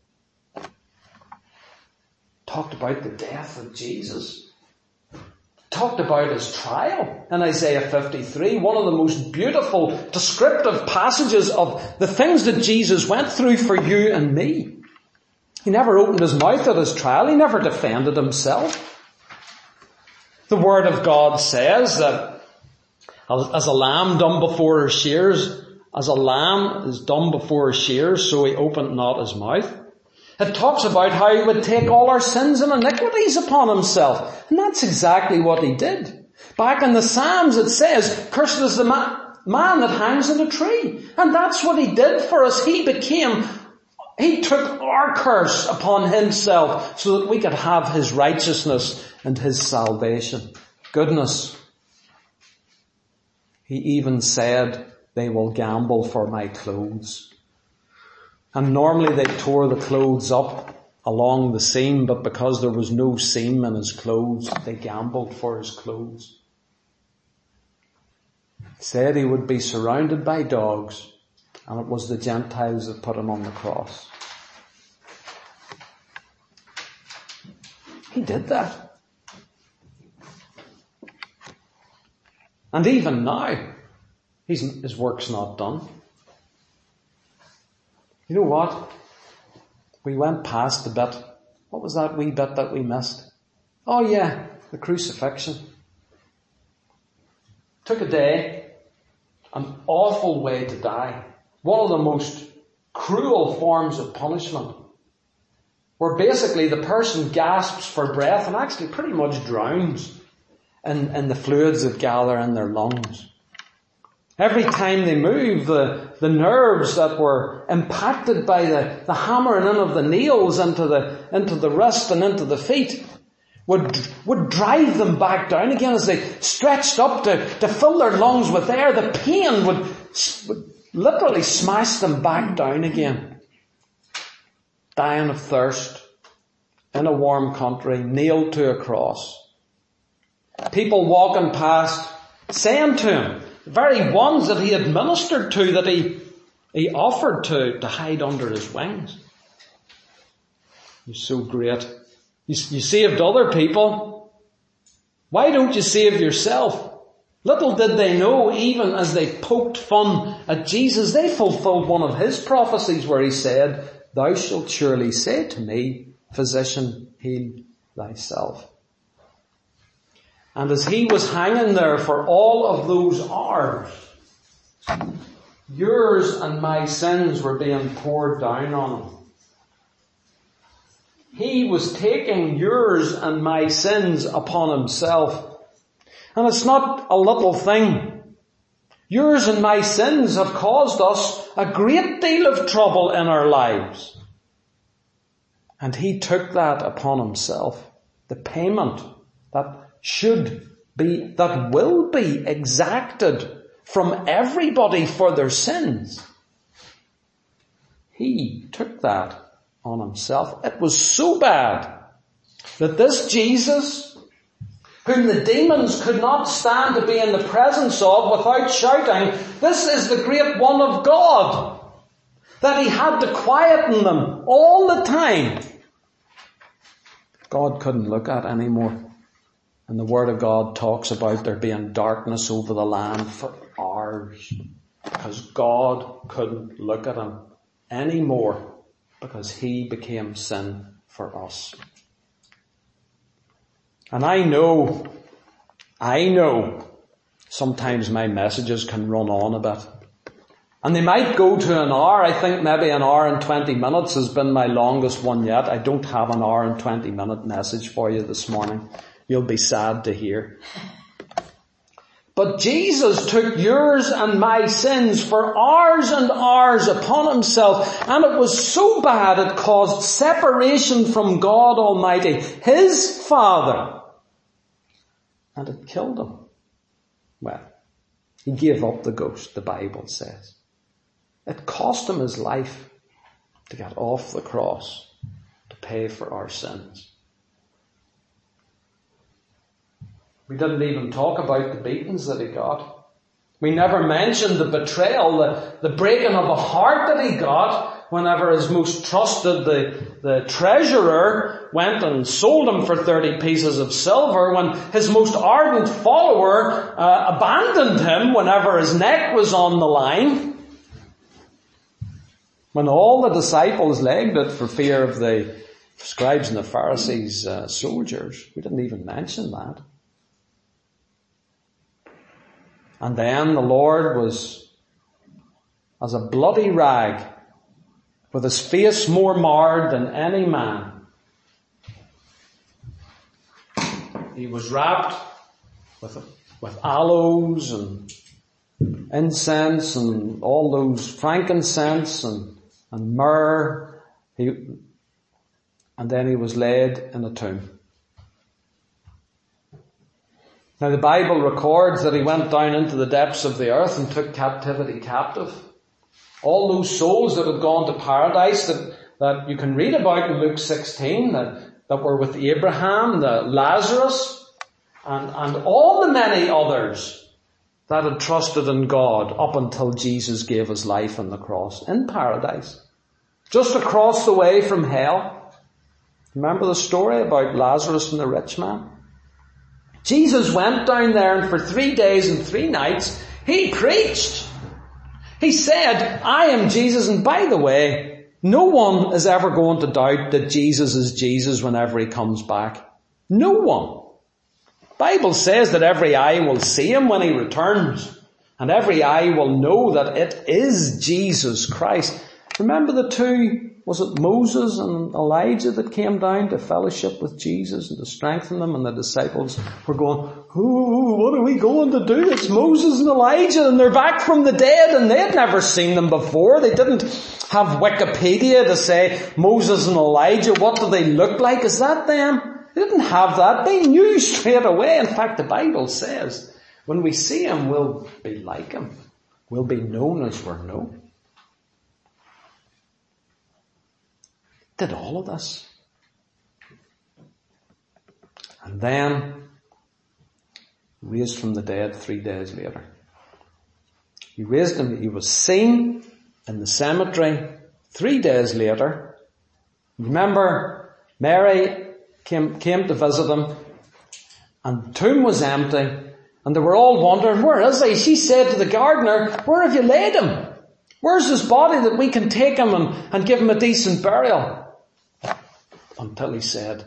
Talked about the death of Jesus. Talked about his trial in Isaiah 53, one of the most beautiful descriptive passages of the things that Jesus went through for you and me. He never opened his mouth at his trial. He never defended himself. The Word of God says that as a lamb dumb before her shears, as a lamb is dumb before her shears, so he opened not his mouth. It talks about how he would take all our sins and iniquities upon himself. And that's exactly what he did. Back in the Psalms it says, "Cursed is the man that hangs in a tree." And that's what he did for us. He took our curse upon himself so that we could have his righteousness and his salvation. Goodness. He even said, "They will gamble for my clothes." And normally they tore the clothes up along the seam, but because there was no seam in his clothes, they gambled for his clothes. He said he would be surrounded by dogs, and it was the Gentiles that put him on the cross. He did that. And even now, his work's not done. You know what? We went past the bit. What was that wee bit that we missed? Oh yeah, the crucifixion. Took a day, an awful way to die. One of the most cruel forms of punishment. Where basically the person gasps for breath and actually pretty much drowns in the fluids that gather in their lungs. Every time they move, the nerves that were impacted by the hammering in of the nails into the wrist and into the feet would drive them back down again as they stretched up to fill their lungs with air. The pain would literally smash them back down again. Dying of thirst in a warm country, nailed to a cross. People walking past saying to him, the very ones that he had ministered to, that he offered to hide under his wings. You're so great. You saved other people. Why don't you save yourself? Little did they know, even as they poked fun at Jesus, they fulfilled one of his prophecies where he said, "Thou shalt surely say to me, Physician, heal thyself." And as he was hanging there for all of those hours, yours and my sins were being poured down on him. He was taking yours and my sins upon himself. And it's not a little thing. Yours and my sins have caused us a great deal of trouble in our lives. And he took that upon himself. The payment that will be exacted from everybody for their sins. He took that on himself. It was so bad that this Jesus, whom the demons could not stand to be in the presence of without shouting, "This is the great one of God," that he had to quieten them all the time. God couldn't look at anymore. And the Word of God talks about there being darkness over the land for hours. Because God couldn't look at him anymore. Because he became sin for us. And I know, sometimes my messages can run on a bit. And they might go to an hour. I think maybe an hour and 20 minutes has been my longest one yet. I don't have an hour and 20 minute message for you this morning. You'll be sad to hear. But Jesus took yours and my sins for hours and hours upon himself. And it was so bad it caused separation from God Almighty, his Father. And it killed him. Well, He gave up the ghost, the Bible says. It cost him his life to get off the cross to pay for our sins. We didn't even talk about the beatings that he got. We never mentioned the betrayal, the breaking of a heart that he got whenever his most trusted, the treasurer, went and sold him for 30 pieces of silver, when his most ardent follower abandoned him whenever his neck was on the line. When all the disciples legged it for fear of the scribes and the Pharisees' soldiers. We didn't even mention that. And then the Lord was as a bloody rag, with his face more marred than any man. He was wrapped with aloes and incense and all those frankincense and myrrh. And then he was laid in a tomb. Now the Bible records that he went down into the depths of the earth and took captivity captive. All those souls that had gone to paradise that you can read about in Luke 16, that were with Abraham, the Lazarus, and all the many others that had trusted in God up until Jesus gave his life on the cross in paradise. Just across the way from hell. Remember the story about Lazarus and the rich man? Jesus went down there, and for 3 days and 3 nights, he preached. He said, I am Jesus, and by the way, no one is ever going to doubt that Jesus is Jesus whenever he comes back. No one. The Bible says that every eye will see him when he returns, and every eye will know that it is Jesus Christ. Remember the two, was it Moses and Elijah that came down to fellowship with Jesus and to strengthen them, and the disciples were going, oh, what are we going to do? It's Moses and Elijah, and they're back from the dead, and they'd never seen them before. They didn't have Wikipedia to say, Moses and Elijah, what do they look like? Is that them? They didn't have that. They knew straight away. In fact, the Bible says, when we see him, we'll be like him. We'll be known as we're known. Did all of this. And then, raised from the dead 3 days later. He raised him, he was seen in the cemetery 3 days later. Remember, Mary came to visit him, and the tomb was empty, and they were all wondering, where is he? She said to the gardener, where have you laid him? Where's his body that we can take him and give him a decent burial? Until he said,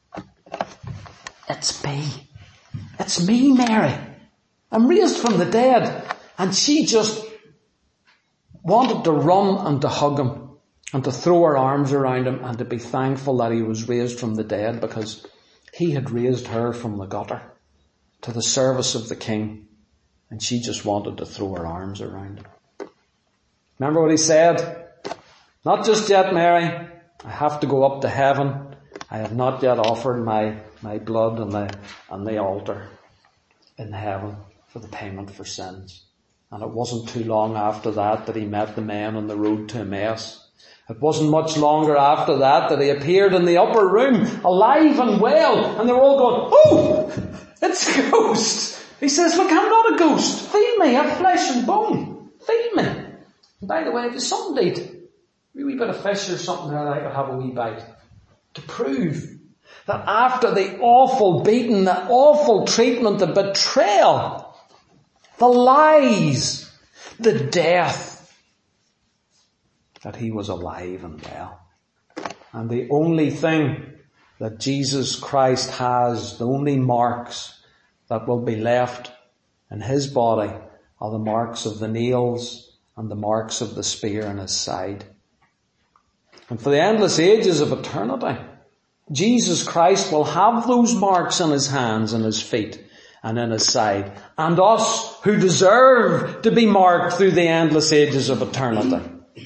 it's me. It's me, Mary. I'm raised from the dead. And she just wanted to run and to hug him and to throw her arms around him and to be thankful that he was raised from the dead, because he had raised her from the gutter to the service of the King. And she just wanted to throw her arms around him. Remember what he said? Not just yet, Mary. I have to go up to heaven. I have not yet offered my blood on the altar in heaven for the payment for sins. And it wasn't too long after that he met the men on the road to Emmaus. It wasn't much longer after that he appeared in the upper room, alive and well, and they were all going, oh, it's a ghost. He says, look, I'm not a ghost. Feed me, I'm flesh and bone. Feed me. And by the way, if there's something to eat, a wee bit of fish or something there that I could have a wee bite. To prove that after the awful beating, the awful treatment, the betrayal, the lies, the death, that he was alive and well. And the only thing that Jesus Christ has, the only marks that will be left in his body, are the marks of the nails and the marks of the spear in his side. And for the endless ages of eternity, Jesus Christ will have those marks in his hands and his feet and in his side. And us who deserve to be marked through the endless ages of eternity,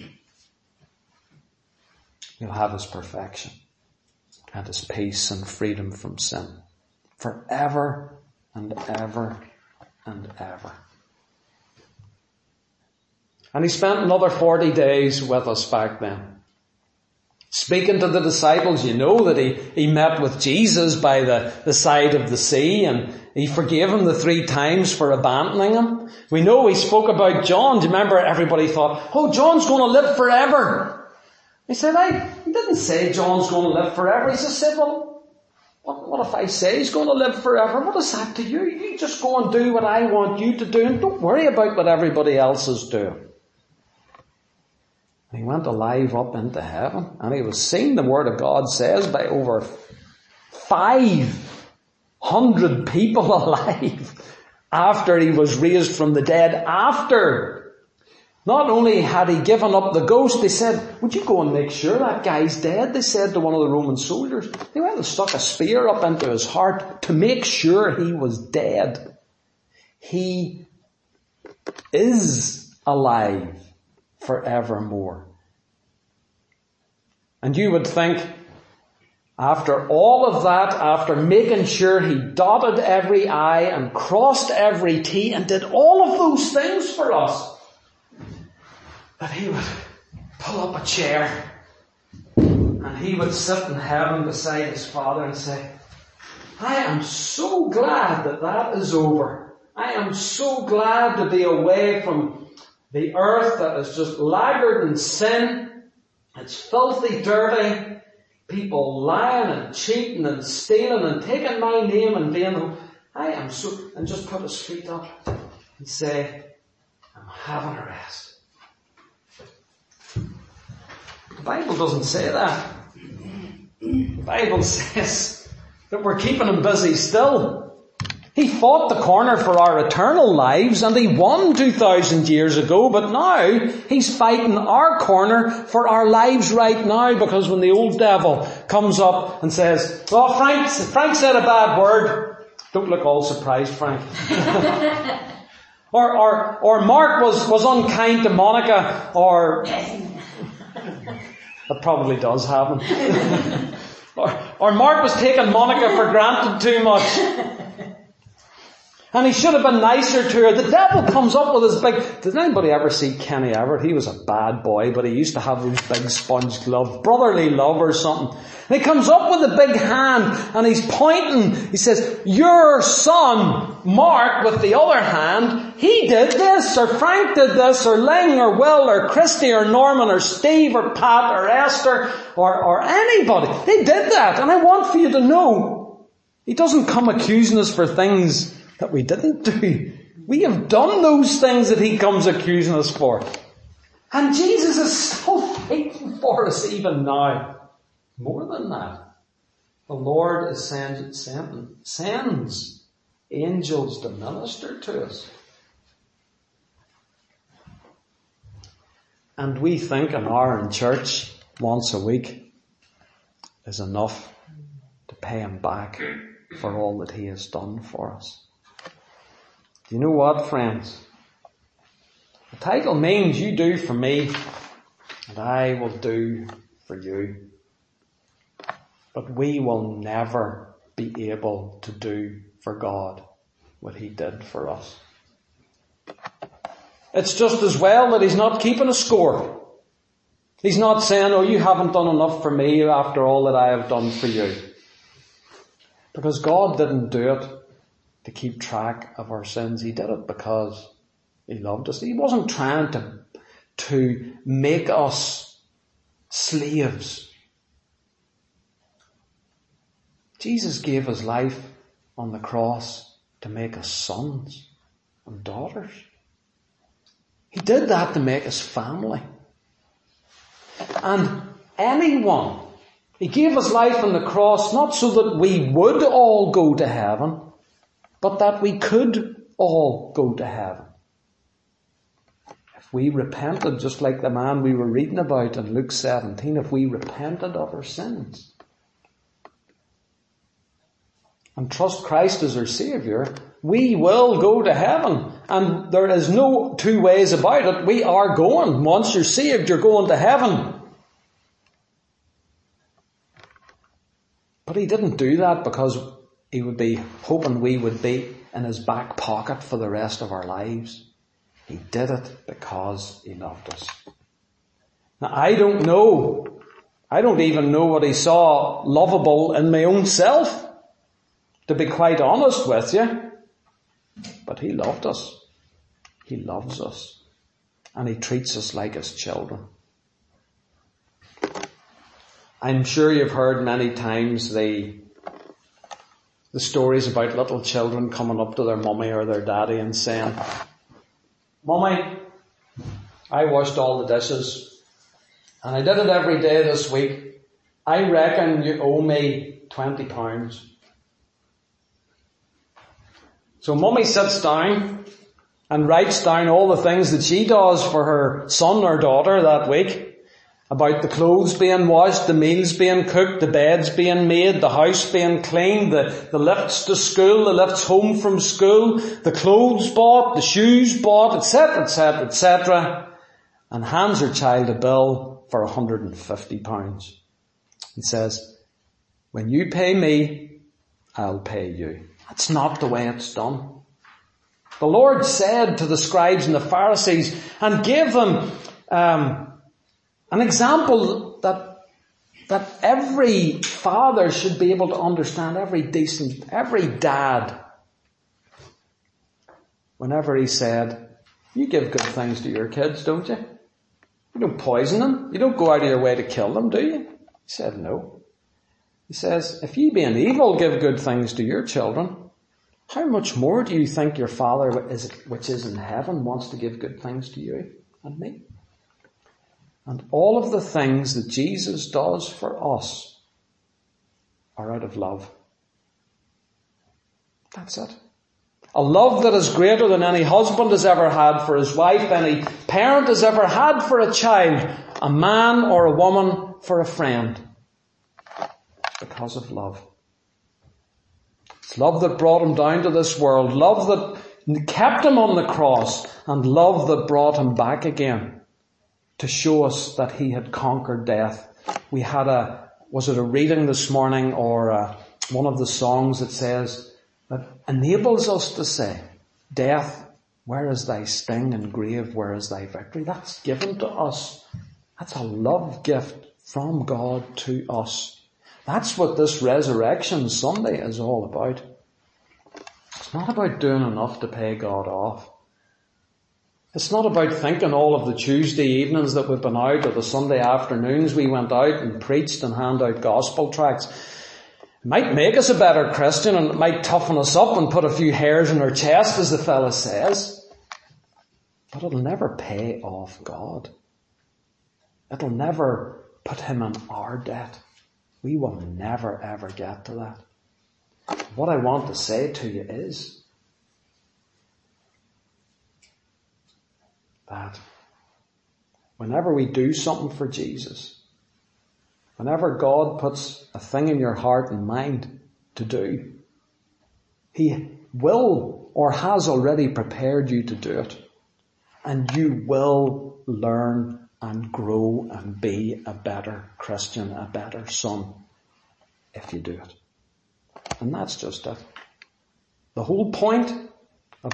he'll have his perfection and his peace and freedom from sin forever and ever and ever. And he spent another 40 days with us back then. Speaking to the disciples, you know that he met with Jesus by the side of the sea, and he forgave him the 3 times for abandoning him. We know he spoke about John. Do you remember everybody thought, oh, John's going to live forever. He said, he didn't say John's going to live forever. He just said, well, what if I say he's going to live forever? What is that to you? You just go and do what I want you to do, and don't worry about what everybody else is doing. He went alive up into heaven, and he was seen, the Word of God says, by over 500 people alive after he was raised from the dead. After not only had he given up the ghost, they said, would you go and make sure that guy's dead? They said to one of the Roman soldiers. They went and stuck a spear up into his heart to make sure he was dead. He is alive forevermore. And you would think, after all of that, after making sure he dotted every I and crossed every T and did all of those things for us, that he would pull up a chair and he would sit in heaven beside his Father and say, I am so glad that is over. I am so glad to be away from the earth that is just laggard in sin. It's filthy, dirty. People lying and cheating and stealing and taking my name and being, I am so, and just put his feet up and say, I'm having a rest. The Bible doesn't say that. The Bible says that we're keeping him busy still. He fought the corner for our eternal lives, and he won 2,000 years ago, but now he's fighting our corner for our lives right now, because when the old devil comes up and says, oh, Frank said a bad word. Don't look all surprised, Frank. or Mark was unkind to Monica, or that probably does happen. or Mark was taking Monica for granted too much. And he should have been nicer to her. The devil comes up with his big... Did anybody ever see Kenny Everett? He was a bad boy, but he used to have those big sponge gloves, brotherly love or something. And he comes up with a big hand and he's pointing. He says, your son, Mark, with the other hand, he did this, or Frank did this, or Ling, or Will, or Christy, or Norman, or Steve, or Pat, or Esther, or anybody. They did that. And I want for you to know, he doesn't come accusing us for things that we didn't do. We have done those things that he comes accusing us for. And Jesus is still fighting for us even now. More than that, the Lord is sends angels to minister to us. And we think an hour in church once a week is enough to pay him back for all that he has done for us. Do you know what, friends? The title means you do for me and I will do for you. But we will never be able to do for God what he did for us. It's just as well that he's not keeping a score. He's not saying, oh, you haven't done enough for me after all that I have done for you. Because God didn't do it to keep track of our sins. He did it because he loved us. He wasn't trying to make us slaves. Jesus gave his life on the cross to make us sons and daughters. He did that to make us family. And anyone, he gave his life on the cross not so that we would all go to heaven, but that we could all go to heaven. If we repented, just like the man we were reading about in Luke 17, if we repented of our sins and trust Christ as our Saviour, we will go to heaven. And there is no two ways about it. We are going. Once you're saved, you're going to heaven. But he didn't do that because he would be hoping we would be in his back pocket for the rest of our lives. He did it because he loved us. Now, I don't even know what he saw lovable in my own self, to be quite honest with you. But he loved us. He loves us. And he treats us like his children. I'm sure you've heard many times the stories about little children coming up to their mummy or their daddy and saying, "Mummy, I washed all the dishes and I did it every day this week. I reckon you owe me £20. So mummy sits down and writes down all the things that she does for her son or daughter that week. About the clothes being washed, the meals being cooked, the beds being made, the house being cleaned, the lifts to school, the lifts home from school, the clothes bought, the shoes bought, etc., etc., etc. And hands her child a bill for £150. And says, "When you pay me, I'll pay you." That's not the way it's done. The Lord said to the scribes and the Pharisees and gave them an example that every father should be able to understand, every dad. Whenever he said, "You give good things to your kids, don't you? You don't poison them. You don't go out of your way to kill them, do you?" He said, "No." He says, "If ye being evil give good things to your children, how much more do you think your Father which is in heaven wants to give good things to you and me?" And all of the things that Jesus does for us are out of love. That's it. A love that is greater than any husband has ever had for his wife, any parent has ever had for a child, a man or a woman for a friend. It's because of love. It's love that brought him down to this world, love that kept him on the cross, and love that brought him back again to show us that he had conquered death. We had was it a reading this morning or one of the songs that says, that enables us to say, "Death, where is thy sting? And grave, where is thy victory?" That's given to us. That's a love gift from God to us. That's what this Resurrection Sunday is all about. It's not about doing enough to pay God off. It's not about thinking all of the Tuesday evenings that we've been out or the Sunday afternoons we went out and preached and handed out gospel tracts. It might make us a better Christian and it might toughen us up and put a few hairs in our chest, as the fella says. But it'll never pay off God. It'll never put him in our debt. We will never ever get to that. What I want to say to you is that whenever we do something for Jesus, whenever God puts a thing in your heart and mind to do, he will or has already prepared you to do it. And you will learn and grow and be a better Christian, a better son, if you do it. And that's just it. The whole point of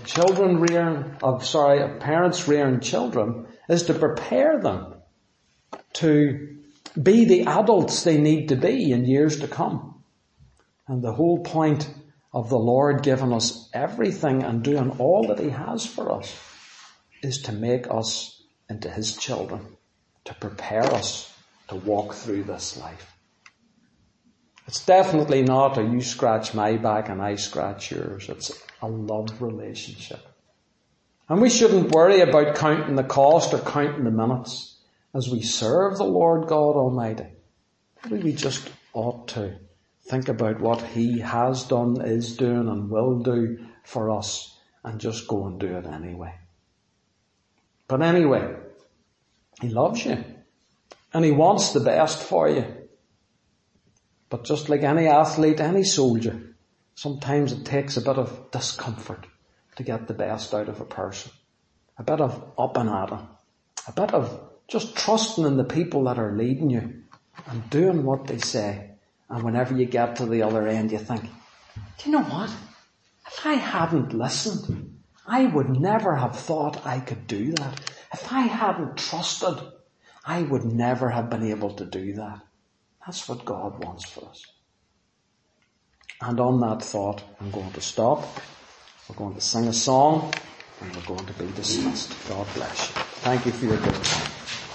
parents rearing children is to prepare them to be the adults they need to be in years to come. And the whole point of the Lord giving us everything and doing all that he has for us is to make us into his children, to prepare us to walk through this life. It's definitely not a you scratch my back and I scratch yours. It's a love relationship. And we shouldn't worry about counting the cost or counting the minutes as we serve the Lord God Almighty. Maybe we just ought to think about what he has done, is doing and will do for us and just go and do it anyway. But anyway, he loves you and he wants the best for you. But just like any athlete, any soldier, sometimes it takes a bit of discomfort to get the best out of a person. A bit of up and at 'em. A bit of just trusting in the people that are leading you and doing what they say. And whenever you get to the other end, you think, do you know what? If I hadn't listened I would never have thought I could do that. If I hadn't trusted, I would never have been able to do that. That's what God wants for us. And on that thought, I'm going to stop. We're going to sing a song, and we're going to be dismissed. God bless you. Thank you for your good time.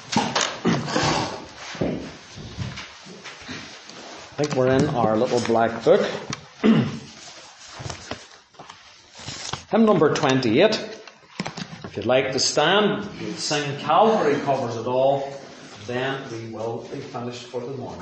I think we're in our little black book. Hymn number 28. If you'd like to stand, we'll sing Calvary Covers It All. Then we will be finished for the morning.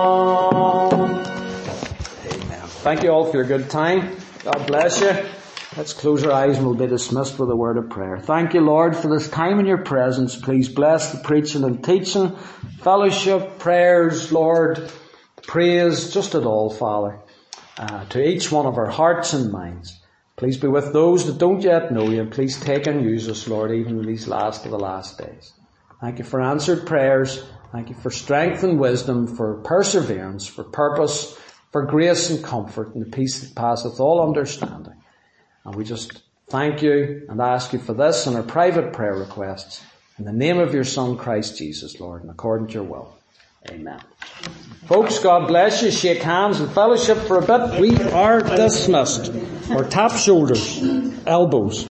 Thank you all for your good time. God bless you. Let's close our eyes and we'll be dismissed with a word of prayer. Thank you, Lord, for this time in your presence. Please bless the preaching and teaching, fellowship, prayers, Lord, praise, just it all, Father, to each one of our hearts and minds. Please be with those that don't yet know you, and please take and use us, Lord, even in these last of the last days. Thank you for answered prayers. Thank you for strength and wisdom, for perseverance, for purpose, for grace and comfort, and the peace that passeth all understanding. And we just thank you and ask you for this and our private prayer requests. In the name of your Son, Christ Jesus, Lord, and according to your will. Amen. Folks, God bless you. Shake hands and fellowship for a bit. We are dismissed. Or tap shoulders, elbows.